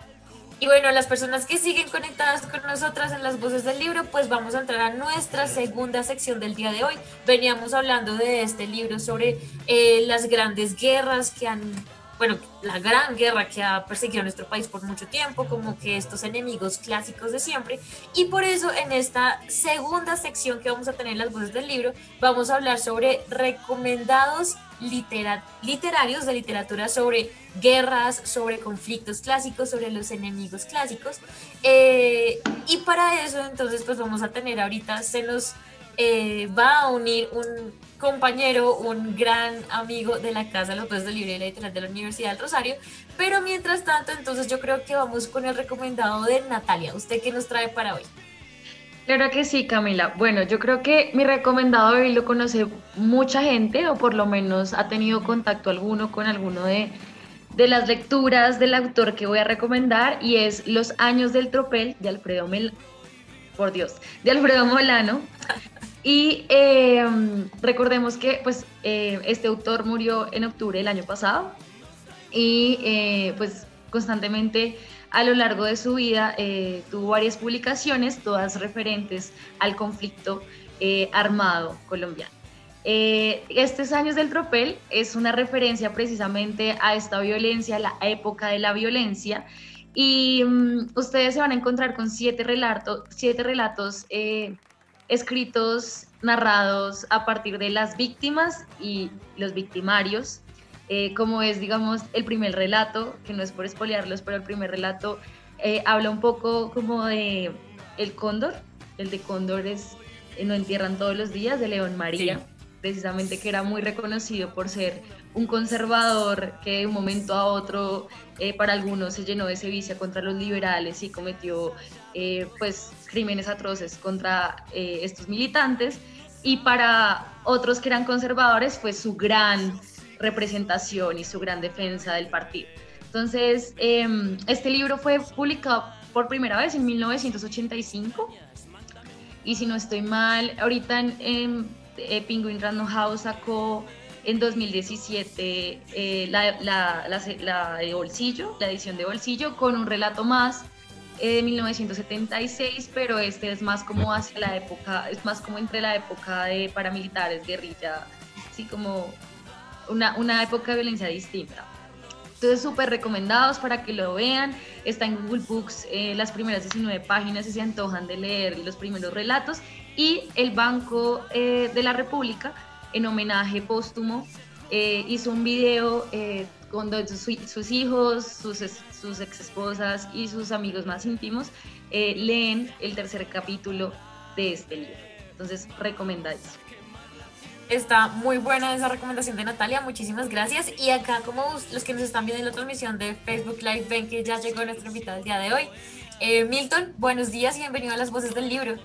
Y bueno, las personas que siguen conectadas con nosotras en las voces del libro, pues vamos a entrar a nuestra segunda sección del día de hoy. Veníamos hablando de este libro sobre eh, las grandes guerras que han, bueno, la gran guerra que ha perseguido a nuestro país por mucho tiempo, como que estos enemigos clásicos de siempre. Y por eso en esta segunda sección que vamos a tener en las voces del libro, vamos a hablar sobre recomendados litera- literarios de literatura sobre guerras, sobre conflictos clásicos, sobre los enemigos clásicos. Eh, y para eso entonces pues vamos a tener ahorita, se nos eh, va a unir un compañero, un gran amigo de la Casa de los Voces del Libro y la Editorial de la Universidad del Rosario, pero mientras tanto entonces yo creo que vamos con el recomendado de Natalia. ¿Usted qué nos trae para hoy? Claro que sí, Camila. Bueno, yo creo que mi recomendado hoy lo conoce mucha gente, o por lo menos ha tenido contacto alguno con alguno de, de las lecturas del autor que voy a recomendar, y es Los años del tropel de Alfredo Mel por Dios, de Alfredo Molano. Y eh, recordemos que pues, eh, este autor murió en octubre del año pasado y eh, pues constantemente a lo largo de su vida eh, tuvo varias publicaciones, todas referentes al conflicto eh, armado colombiano. Eh, Estos años del tropel es una referencia precisamente a esta violencia, la época de la violencia, y um, ustedes se van a encontrar con siete relatos, siete relatos eh, escritos, narrados a partir de las víctimas y los victimarios. Eh, como es, digamos, el primer relato, que no es por espolearlos, pero el primer relato eh, habla un poco como de el cóndor, el de cóndor es eh, No entierran todos los días, de León María, sí. Precisamente que era muy reconocido por ser un conservador que de un momento a otro, eh, para algunos se llenó de sevicia contra los liberales y cometió eh, pues, crímenes atroces contra eh, estos militantes, y para otros que eran conservadores fue su gran representación y su gran defensa del partido. Entonces, eh, este libro fue publicado por primera vez en mil novecientos ochenta y cinco, y si no estoy mal, ahorita en, en eh, Penguin Random House sacó en dos mil diecisiete eh, la, la, la, la de bolsillo, la edición de bolsillo, con un relato más eh, de mil novecientos setenta y seis, pero este es más como hacia la época, es más como entre la época de paramilitares, guerrilla, así como Una, una época de violencia distinta. Entonces, súper recomendados para que lo vean. Está en Google Books, eh, las primeras diecinueve páginas, si se antojan de leer los primeros relatos. Y el Banco eh, de la República, en homenaje póstumo, eh, hizo un video eh, con su, sus hijos, sus, sus ex esposas y sus amigos más íntimos eh, leen el tercer capítulo de este libro. Entonces, recomendadísimo. Está muy buena esa recomendación de Natalia, muchísimas gracias. Y acá, como los que nos están viendo en la transmisión de Facebook Live ven que ya llegó nuestro invitado el día de hoy, eh, Milton, buenos días y bienvenido a Las Voces del Libro.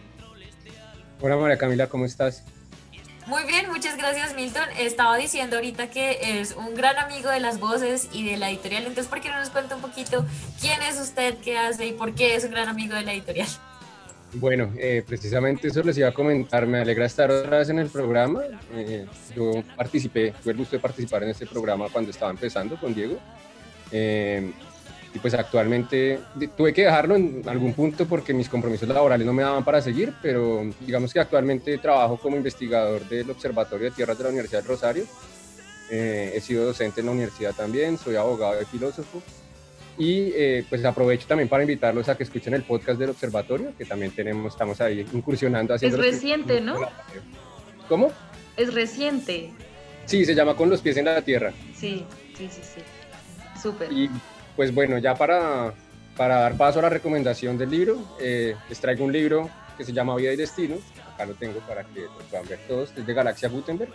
Hola María Camila, ¿cómo estás? Muy bien, muchas gracias, Milton. Estaba diciendo ahorita que es un gran amigo de Las Voces y de la editorial, entonces ¿por qué no nos cuenta un poquito quién es usted, qué hace y por qué es un gran amigo de la editorial? Bueno, eh, precisamente eso les iba a comentar. Me alegra estar otra vez en el programa. Eh, yo participé, tuve el gusto de participar en este programa cuando estaba empezando con Diego. Eh, y pues actualmente tuve que dejarlo en algún punto porque mis compromisos laborales no me daban para seguir, pero digamos que actualmente trabajo como investigador del Observatorio de Tierras de la Universidad del Rosario. Eh, he sido docente en la universidad también, soy abogado y filósofo. Y eh, pues aprovecho también para invitarlos a que escuchen el podcast del Observatorio, que también tenemos, estamos ahí incursionando. Es reciente, ¿no? ¿Cómo? Es reciente. Sí, se llama Con los pies en la tierra. Sí, sí, sí, sí. Súper. Y pues bueno, ya para, para dar paso a la recomendación del libro, eh, les traigo un libro que se llama Vida y Destino. Acá lo tengo para que lo puedan ver todos. Es de Galaxia Gutenberg.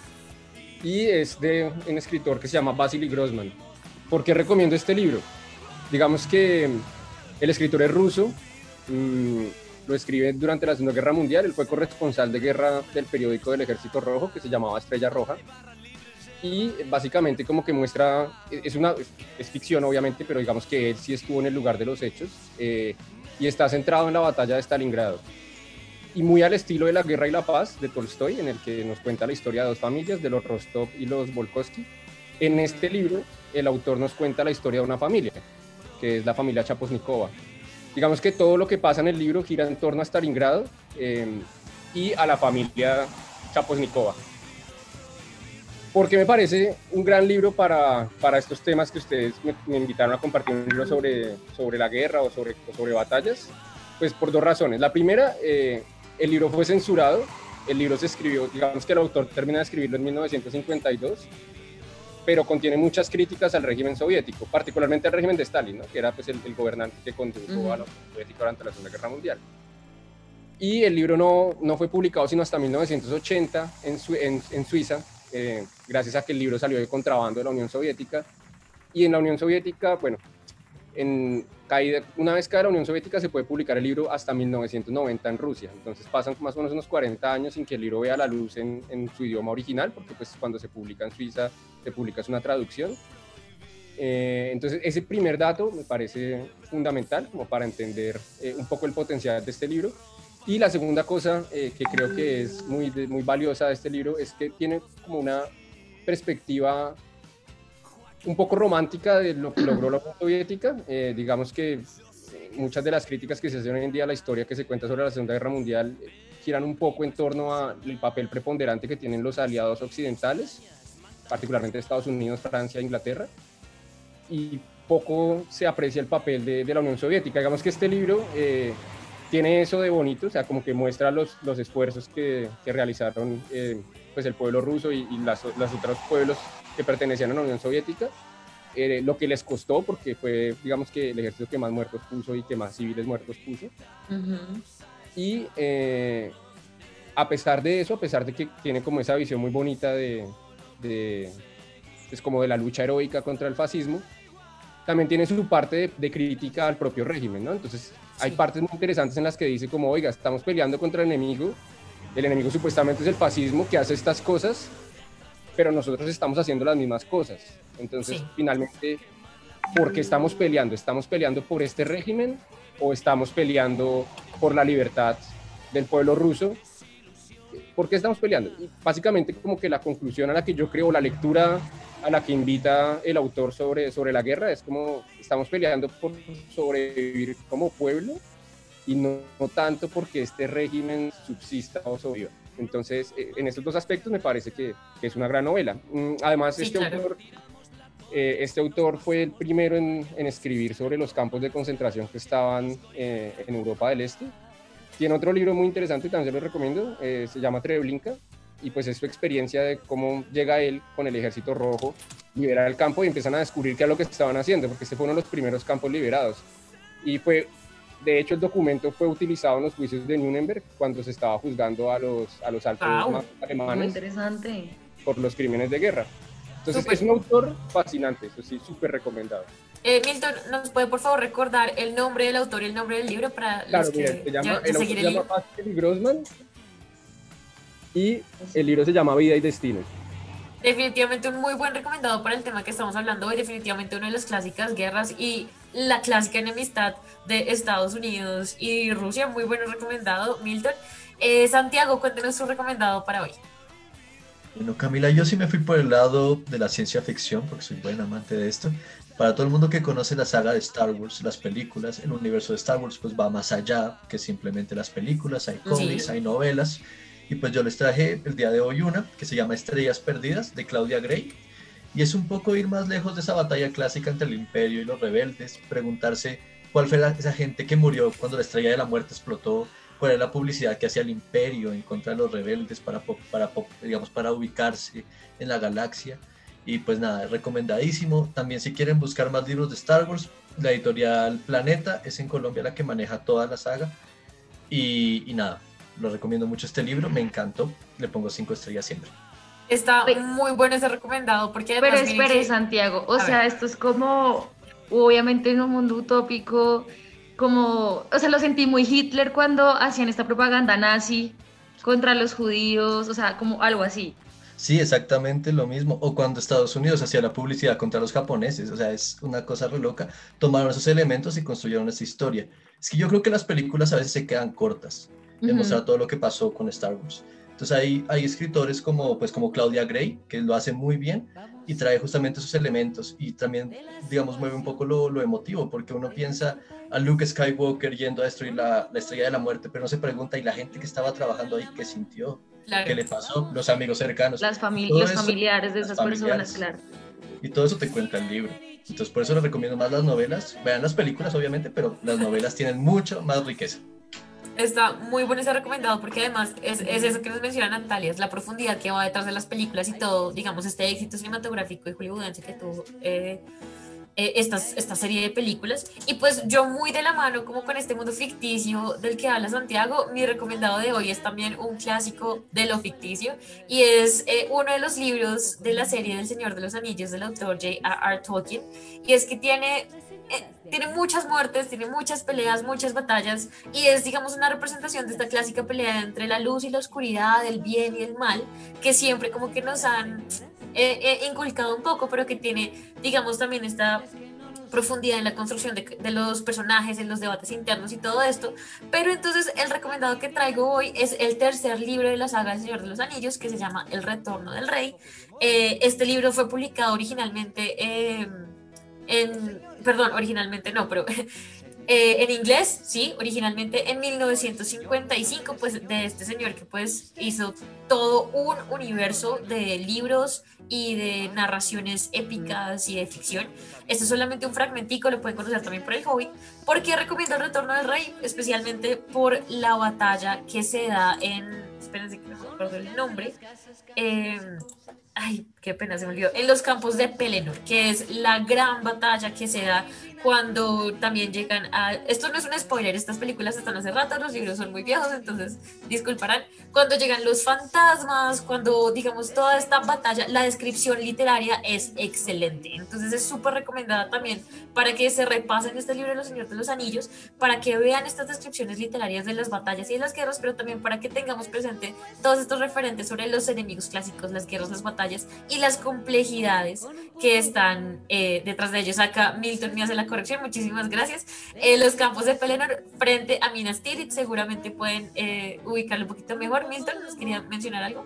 Y es de un escritor que se llama Vasily Grossman. ¿Por qué recomiendo este libro? Digamos que el escritor es ruso, mmm, lo escribe durante la Segunda Guerra Mundial. Él fue corresponsal de guerra del periódico del Ejército Rojo, que se llamaba Estrella Roja, y básicamente como que muestra, es, una, es ficción obviamente, pero digamos que él sí estuvo en el lugar de los hechos, eh, y está centrado en la batalla de Stalingrado, y muy al estilo de La Guerra y la Paz de Tolstoy, en el que nos cuenta la historia de dos familias, de los Rostov y los Volkovsky. En este libro el autor nos cuenta la historia de una familia, que es la familia Chaposnikova. Digamos que todo lo que pasa en el libro gira en torno a Stalingrado eh, y a la familia Chaposnikova. Porque me parece un gran libro para, para estos temas que ustedes me, me invitaron a compartir, un libro sobre, sobre la guerra o sobre, o sobre batallas, pues por dos razones. La primera, eh, el libro fue censurado, el libro se escribió, digamos que el autor termina de escribirlo en mil novecientos cincuenta y dos, pero contiene muchas críticas al régimen soviético, particularmente al régimen de Stalin, ¿no? Que era pues, el, el gobernante que condujo uh-huh. a la Unión Soviética durante la Segunda Guerra Mundial. Y el libro no, no fue publicado sino hasta mil novecientos ochenta en, Su, en, en Suiza, eh, gracias a que el libro salió de contrabando de la Unión Soviética. Y en la Unión Soviética, bueno, en caída, una vez cae la Unión Soviética se puede publicar el libro hasta mil novecientos noventa en Rusia. Entonces pasan más o menos unos cuarenta años sin que el libro vea la luz en, en su idioma original, porque pues cuando se publica en Suiza se publica es una traducción. Eh, entonces ese primer dato me parece fundamental como para entender eh, un poco el potencial de este libro. Y la segunda cosa eh, que creo que es muy, muy valiosa de este libro es que tiene como una perspectiva un poco romántica de lo que logró la Unión Soviética. Eh, digamos que muchas de las críticas que se hacen hoy en día a la historia que se cuenta sobre la Segunda Guerra Mundial eh, giran un poco en torno al papel preponderante que tienen los aliados occidentales, particularmente Estados Unidos, Francia, Inglaterra, y poco se aprecia el papel de, de la Unión Soviética. Digamos que este libro eh, tiene eso de bonito, o sea, como que muestra los, los esfuerzos que, que realizaron eh, pues el pueblo ruso y, y las, los otros pueblos que pertenecían a la Unión Soviética, eh, lo que les costó, porque fue, digamos, que el ejército que más muertos puso y que más civiles muertos puso. Uh-huh. Y eh, a pesar de eso, a pesar de que tiene como esa visión muy bonita de, de, pues como de la lucha heroica contra el fascismo, también tiene su parte de, de crítica al propio régimen, ¿no? Entonces, hay sí. partes muy interesantes en las que dice como, oiga, estamos peleando contra el enemigo, el enemigo supuestamente es el fascismo que hace estas cosas, pero nosotros estamos haciendo las mismas cosas. Entonces, sí. finalmente, ¿por qué estamos peleando? ¿Estamos peleando por este régimen o estamos peleando por la libertad del pueblo ruso? ¿Por qué estamos peleando? Y básicamente como que la conclusión a la que yo creo, la lectura a la que invita el autor sobre, sobre la guerra, es como estamos peleando por sobrevivir como pueblo y no, no tanto porque este régimen subsista o sobreviva. Entonces, en estos dos aspectos me parece que, que es una gran novela. Además, sí, este, claro. autor, eh, este autor fue el primero en, en escribir sobre los campos de concentración que estaban eh, en Europa del Este. Tiene otro libro muy interesante, también se lo recomiendo, eh, se llama Treblinka, y pues es su experiencia de cómo llega él con el Ejército Rojo, libera el campo y empiezan a descubrir qué es lo que estaban haciendo, porque este fue uno de los primeros campos liberados. Y fue, de hecho, el documento fue utilizado en los juicios de Nuremberg cuando se estaba juzgando a los, a los altos wow. alemanes. Muy interesante. Por los crímenes de guerra. Entonces, super. Es un autor fascinante, eso sí, súper recomendado. Eh, Milton, ¿nos puede por favor recordar el nombre del autor y el nombre del libro para claro, los mira, que se llama, ya, el autor se llama Vasily Grossman y el libro se llama Vida y Destino. Definitivamente un muy buen recomendado para el tema que estamos hablando hoy, definitivamente una de las clásicas guerras y la clásica enemistad de Estados Unidos y Rusia, muy bueno recomendado, Milton. Eh, Santiago, cuéntenos su recomendado para hoy. Bueno, Camila, yo sí me fui por el lado de la ciencia ficción, porque soy buen amante de esto. Para todo el mundo que conoce la saga de Star Wars, las películas, el universo de Star Wars pues va más allá que simplemente las películas, hay cómics, sí. hay novelas, y pues yo les traje el día de hoy una que se llama Estrellas Perdidas, de Claudia Gray, y es un poco ir más lejos de esa batalla clásica entre el Imperio y los rebeldes, preguntarse cuál fue la, esa gente que murió cuando la Estrella de la Muerte explotó, cuál es la publicidad que hacía el Imperio en contra de los rebeldes para, para, digamos, para ubicarse en la galaxia. Y pues nada, recomendadísimo. También si quieren buscar más libros de Star Wars, la editorial Planeta es en Colombia la que maneja toda la saga. Y, y nada, lo recomiendo mucho este libro, me encantó, le pongo cinco estrellas siempre. Está muy bueno ese recomendado porque además... Pero espere, que... Santiago, o A sea, ver. Esto es como, obviamente en un mundo utópico, como, o sea, lo sentí muy Hitler cuando hacían esta propaganda nazi contra los judíos, o sea, como algo así. Sí, exactamente lo mismo. O cuando Estados Unidos hacía la publicidad contra los japoneses, o sea, es una cosa re loca. Tomaron esos elementos y construyeron esa historia. Es que yo creo que las películas a veces se quedan cortas de uh-huh. mostrar todo lo que pasó con Star Wars. Entonces hay, hay escritores como, pues, como Claudia Gray, que lo hace muy bien y trae justamente esos elementos y también, digamos, mueve un poco lo, lo emotivo, porque uno piensa a Luke Skywalker yendo a destruir la, la Estrella de la Muerte, pero no se pregunta, ¿y la gente que estaba trabajando ahí qué sintió? Claro. ¿Qué le pasó? Los amigos cercanos. Las famili- los eso, familiares de esas familiares. Personas, claro. Y todo eso te cuenta el libro. Entonces por eso les recomiendo más las novelas. Vean las películas, obviamente, pero las novelas tienen mucho más riqueza. Está muy bueno ese recomendado porque además es, es eso que nos menciona Natalia, es la profundidad que va detrás de las películas y todo, digamos, este éxito cinematográfico y hollywoodense que tuvo eh, eh, esta, esta serie de películas. Y pues yo muy de la mano como con este mundo ficticio del que habla Santiago, mi recomendado de hoy es también un clásico de lo ficticio y es eh, uno de los libros de la serie del Señor de los Anillos del autor J R R Tolkien, y es que tiene... Eh, tiene muchas muertes, tiene muchas peleas, muchas batallas y es, digamos, una representación de esta clásica pelea entre la luz y la oscuridad, el bien y el mal, que siempre como que nos han eh, eh, inculcado un poco, pero que tiene, digamos, también esta profundidad en la construcción de, de los personajes, en los debates internos y todo esto, pero entonces el recomendado que traigo hoy es el tercer libro de la saga del Señor de los Anillos, que se llama El Retorno del Rey. Eh, este libro fue publicado originalmente eh, en, perdón, originalmente no, pero Eh, en inglés, sí, originalmente en mil novecientos cincuenta y cinco, pues de este señor que pues hizo todo un universo de libros y de narraciones épicas y de ficción. Este es solamente un fragmentico, lo pueden conocer también por El Hobbit. ¿Por qué recomiendo El Retorno del Rey? Especialmente por la batalla que se da en, espérense que no me acuerdo el nombre, eh, ay, qué pena, se me olvidó, en los campos de Pelennor, que es la gran batalla que se da cuando también llegan a... Esto no es un spoiler, estas películas están hace rato, los libros son muy viejos, entonces disculparán. Cuando llegan los fantasmas, cuando digamos toda esta batalla, la descripción literaria es excelente. Entonces es súper recomendada también para que se repasen este libro de Los Señores de los Anillos, para que vean estas descripciones literarias de las batallas y de las guerras, pero también para que tengamos presente todos estos referentes sobre los enemigos clásicos, las guerras, las batallas y las complejidades que están eh, detrás de ellos. Acá Milton me hace la corrección, muchísimas gracias. Eh, los campos de Pelennor frente a Minas Tirith, seguramente pueden eh, ubicarlo un poquito mejor. Milton, ¿nos quería mencionar algo?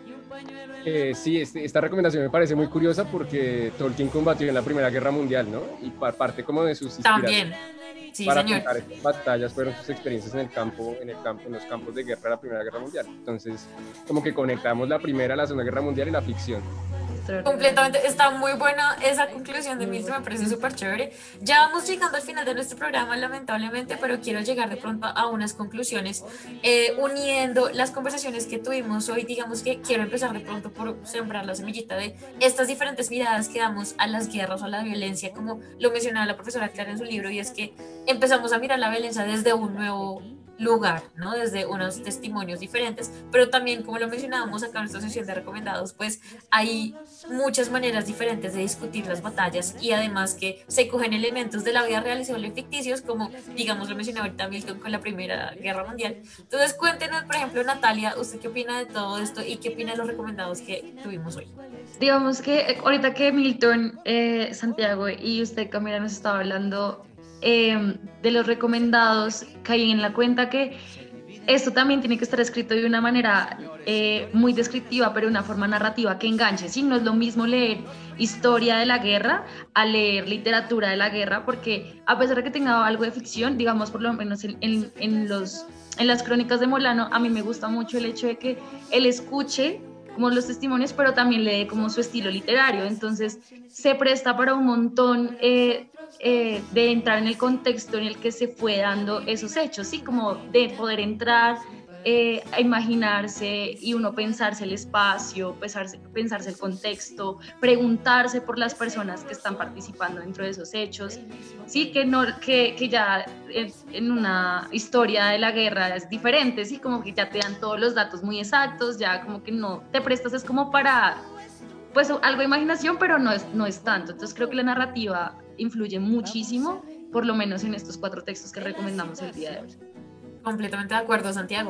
Eh, sí, este, esta recomendación me parece muy curiosa porque Tolkien combatió en la Primera Guerra Mundial, ¿no? Y parte como de sus inspiraciones. También. Sí, para señor. contar estas batallas fueron sus experiencias en el campo, en el campo, en los campos de guerra de la Primera Guerra Mundial. Entonces, como que conectamos la Primera, la Segunda Guerra Mundial y la ficción. Completamente, está muy buena esa conclusión de Milton, me parece súper chévere. Ya vamos llegando al final de nuestro programa, lamentablemente, pero quiero llegar de pronto a unas conclusiones, eh, uniendo las conversaciones que tuvimos hoy. Digamos que quiero empezar de pronto por sembrar la semillita de estas diferentes miradas que damos a las guerras o a la violencia, como lo mencionaba la profesora Clara en su libro, y es que empezamos a mirar la violencia desde un nuevo lugar, ¿no? Desde unos testimonios diferentes, pero también, como lo mencionábamos acá en nuestra sesión de recomendados, pues hay muchas maneras diferentes de discutir las batallas, y además que se cogen elementos de la vida real y se vuelven ficticios, como digamos lo mencionaba ahorita Milton con la Primera Guerra Mundial. Entonces cuéntenos, por ejemplo, Natalia, ¿usted qué opina de todo esto y qué opina de los recomendados que tuvimos hoy? Digamos que ahorita que Milton, eh, Santiago y usted, Camila, nos estaba hablando Eh, de los recomendados, caí en la cuenta que esto también tiene que estar escrito de una manera eh, muy descriptiva, pero de una forma narrativa que enganche, ¿sí? No es lo mismo leer historia de la guerra a leer literatura de la guerra, porque a pesar de que tenga algo de ficción, digamos por lo menos en, en, en, los, en las crónicas de Molano, a mí me gusta mucho el hecho de que él escuche como los testimonios, pero también lee como su estilo literario, entonces se presta para un montón eh, eh, de entrar en el contexto en el que se fue dando esos hechos, ¿sí? Como de poder entrar eh, a imaginarse y uno pensarse el espacio, pensarse, pensarse el contexto, preguntarse por las personas que están participando dentro de esos hechos, sí, que, no, que, que ya en una historia de la guerra es diferente, sí, como que ya te dan todos los datos muy exactos, ya como que no te prestas, es como para, pues algo de imaginación, pero no es, no es tanto. Entonces creo que la narrativa influye muchísimo, por lo menos en estos cuatro textos que recomendamos el día de hoy. Completamente de acuerdo, Santiago.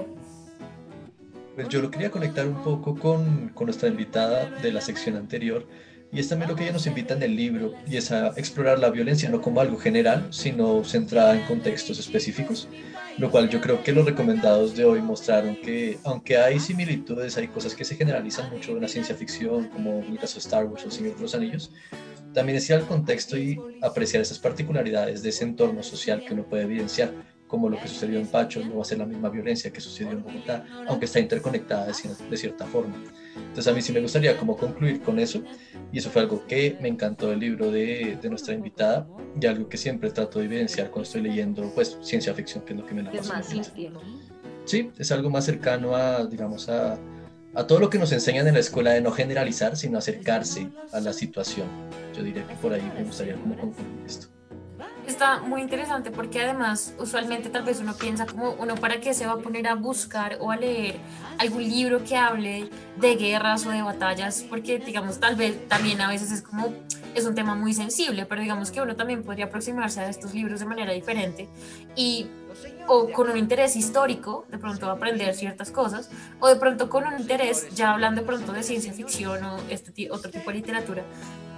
Pues yo lo quería conectar un poco con, con nuestra invitada de la sección anterior, y es también lo que ella nos invita en el libro, y es a explorar la violencia no como algo general, sino centrada en contextos específicos, lo cual yo creo que los recomendados de hoy mostraron que, aunque hay similitudes, hay cosas que se generalizan mucho en la ciencia ficción, como en el caso de Star Wars o Señor de los Anillos. También es ir al contexto y apreciar esas particularidades de ese entorno social que uno puede evidenciar, como lo que sucedió en Pacho no va a ser la misma violencia que sucedió en Bogotá, aunque está interconectada de, de cierta forma. Entonces a mí sí me gustaría como concluir con eso, y eso fue algo que me encantó del libro de, de nuestra invitada, y algo que siempre trato de evidenciar cuando estoy leyendo pues ciencia ficción, que es lo que me la pasa. Es más íntimo. Sí, es algo más cercano a, digamos, a, a todo lo que nos enseñan en la escuela, de no generalizar, sino acercarse a la situación. Yo diría que por ahí me gustaría como concluir esto. Está muy interesante porque además usualmente tal vez uno piensa como uno para qué se va a poner a buscar o a leer algún libro que hable de guerras o de batallas, porque digamos tal vez también a veces es como es un tema muy sensible, pero digamos que uno también podría aproximarse a estos libros de manera diferente y o con un interés histórico de pronto aprender ciertas cosas, o de pronto con un interés ya hablando de pronto de ciencia ficción o este otro tipo de literatura,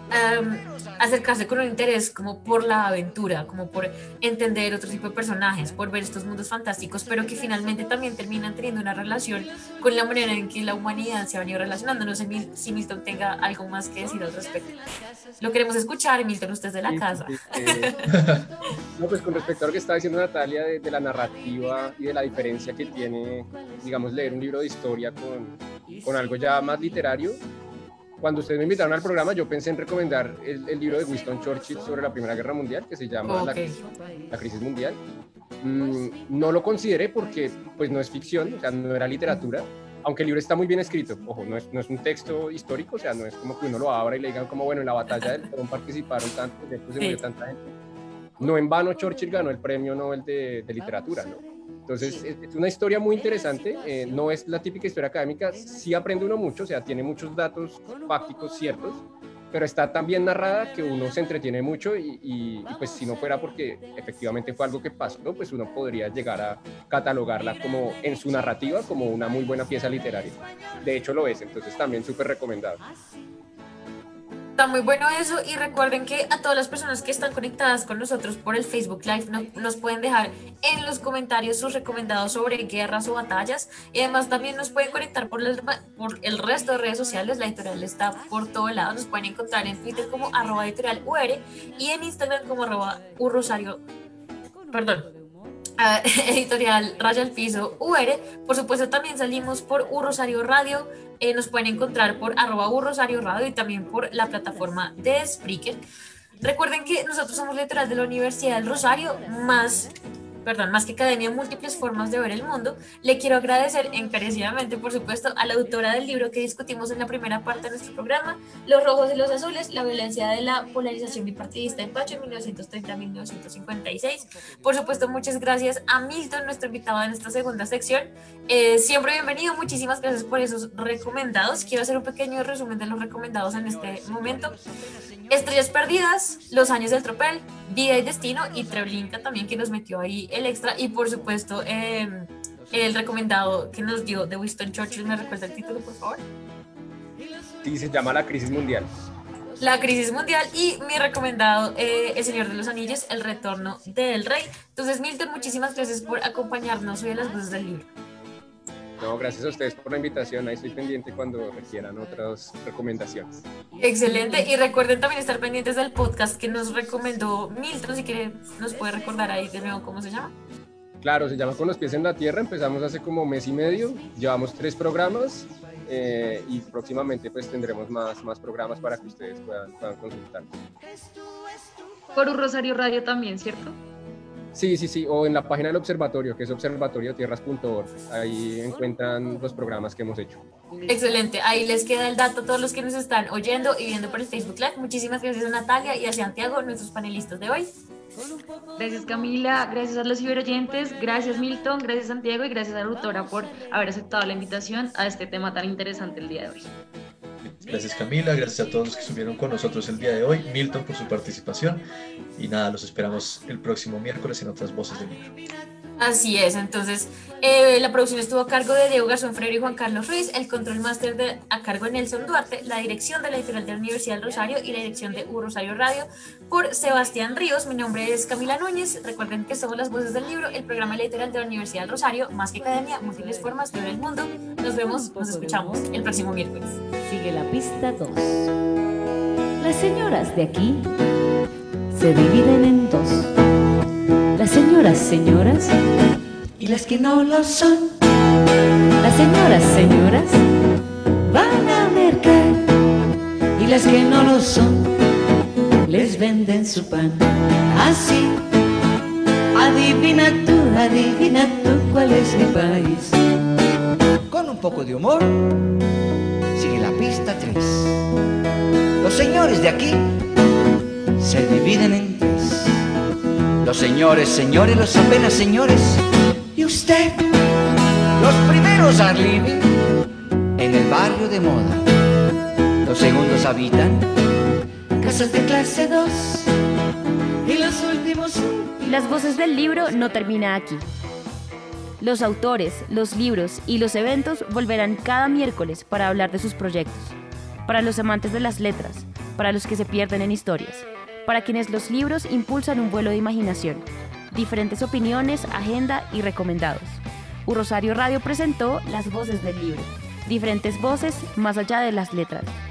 um, acercarse con un interés como por la aventura, como por entender otro tipo de personajes, por ver estos mundos fantásticos, pero que finalmente también terminan teniendo una relación con la manera en que la humanidad se ha venido relacionando. No sé si Milton tenga algo más que decir al respecto. Lo queremos escuchar, Milton, usted es de la sí, casa. Sí, eh, no, pues con respecto a lo que estaba diciendo Natalia de, de la narrativa y de la diferencia que tiene, digamos, leer un libro de historia con, con algo ya más literario. Cuando ustedes me invitaron al programa, yo pensé en recomendar el, el libro de Winston Churchill sobre la Primera Guerra Mundial, que se llama okay. la, la Crisis Mundial. Mm, no lo consideré porque pues, no es ficción, o sea, no era literatura, aunque el libro está muy bien escrito. Ojo, no es, no es un texto histórico, o sea, no es como que uno lo abra y le digan como, bueno, en la batalla del Perón participaron tantos, después se murió tanta gente. No en vano Churchill ganó el premio Nobel de, de literatura, ¿no? Entonces, es, es una historia muy interesante, eh, no es la típica historia académica, sí aprende uno mucho, o sea, tiene muchos datos fácticos ciertos, pero está tan bien narrada que uno se entretiene mucho y, y, y pues si no fuera porque efectivamente fue algo que pasó, ¿no? Pues uno podría llegar a catalogarla como en su narrativa como una muy buena pieza literaria. De hecho lo es, entonces también súper recomendado. Está muy bueno eso, y recuerden que a todas las personas que están conectadas con nosotros por el Facebook Live no, nos pueden dejar en los comentarios sus recomendados sobre guerras o batallas, y además también nos pueden conectar por, los, por el resto de redes sociales. La editorial está por todo lado, nos pueden encontrar en Twitter como arroba editorial U R y en Instagram como arroba urrosario, perdón, uh, editorial raya al piso U R. Por supuesto también salimos por U Rosario Radio. Eh, nos pueden encontrar por arroba U Rosario Radio y también por la plataforma de Spreaker. Recuerden que nosotros somos literal de la Universidad del Rosario, más, perdón, más que academia, múltiples formas de ver el mundo. Le quiero agradecer encarecidamente, por supuesto, a la autora del libro que discutimos en la primera parte de nuestro programa, Los Rojos y los Azules, la violencia de la polarización bipartidista en Pacho, mil novecientos treinta a mil novecientos cincuenta y seis. Por supuesto, muchas gracias a Milton, nuestro invitado en esta segunda sección. Eh, siempre bienvenido, muchísimas gracias por esos recomendados. Quiero hacer un pequeño resumen de los recomendados en este momento. Estrellas Perdidas, Los Años del Tropel, Vida y Destino, y Treblinka también, que nos metió ahí el extra, y por supuesto eh, el recomendado que nos dio de Winston Churchill. ¿Me recuerda el título, por favor? Sí, se llama La Crisis Mundial. La Crisis Mundial. Y mi recomendado, eh, El Señor de los Anillos, El Retorno del Rey. Entonces, Milton, muchísimas gracias por acompañarnos hoy a las voces del libro. No, gracias a ustedes por la invitación. Ahí estoy pendiente cuando requieran otras recomendaciones. Excelente. Y recuerden también estar pendientes del podcast que nos recomendó Milton. Si quiere, nos puede recordar ahí de nuevo cómo se llama. Claro, se llama Con los Pies en la Tierra. Empezamos hace como mes y medio. Llevamos tres programas eh, y próximamente pues tendremos más, más programas para que ustedes puedan, puedan consultar. Por Un Rosario Radio también, ¿cierto? Sí, sí, sí, o en la página del observatorio, que es observatorio tierras punto org. Ahí encuentran los programas que hemos hecho. Excelente, ahí les queda el dato a todos los que nos están oyendo y viendo por el Facebook Live. Muchísimas gracias a Natalia y a Santiago, nuestros panelistas de hoy. Gracias Camila, gracias a los ciberoyentes, gracias Milton, gracias Santiago y gracias a la autora por haber aceptado la invitación a este tema tan interesante el día de hoy. Gracias Camila, gracias a todos los que estuvieron con nosotros el día de hoy, Milton por su participación, y nada, los esperamos el próximo miércoles en otras voces del libro. Así es, entonces eh, la producción estuvo a cargo de Diego Garzón Freire y Juan Carlos Ruiz, el control máster de, a cargo de Nelson Duarte, la dirección de la editorial de la Universidad del Rosario y la dirección de U Rosario Radio por Sebastián Ríos. Mi nombre es Camila Núñez. Recuerden que somos las voces del libro, el programa editorial de la Universidad del Rosario, más que academia, múltiples formas de ver el mundo. Nos vemos, nos escuchamos el próximo miércoles. Sigue la pista dos. Las señoras de aquí se dividen en dos. Las señoras, señoras, y las que no lo son. Las señoras, señoras, van a mercar, y las que no lo son, les venden su pan. Así, adivina tú, adivina tú cuál es mi país. Con un poco de humor, sigue la pista tres. Los señores de aquí se dividen en tres. Los señores, señores, los apenas señores. Y usted, los primeros are living en el barrio de moda. Los segundos habitan casas de clase dos. Y los últimos... Las voces del libro no termina aquí. Los autores, los libros y los eventos volverán cada miércoles para hablar de sus proyectos. Para los amantes de las letras, para los que se pierden en historias, para quienes los libros impulsan un vuelo de imaginación, diferentes opiniones, agenda y recomendados. U Rosario Radio presentó Las Voces del Libro, diferentes voces más allá de las letras.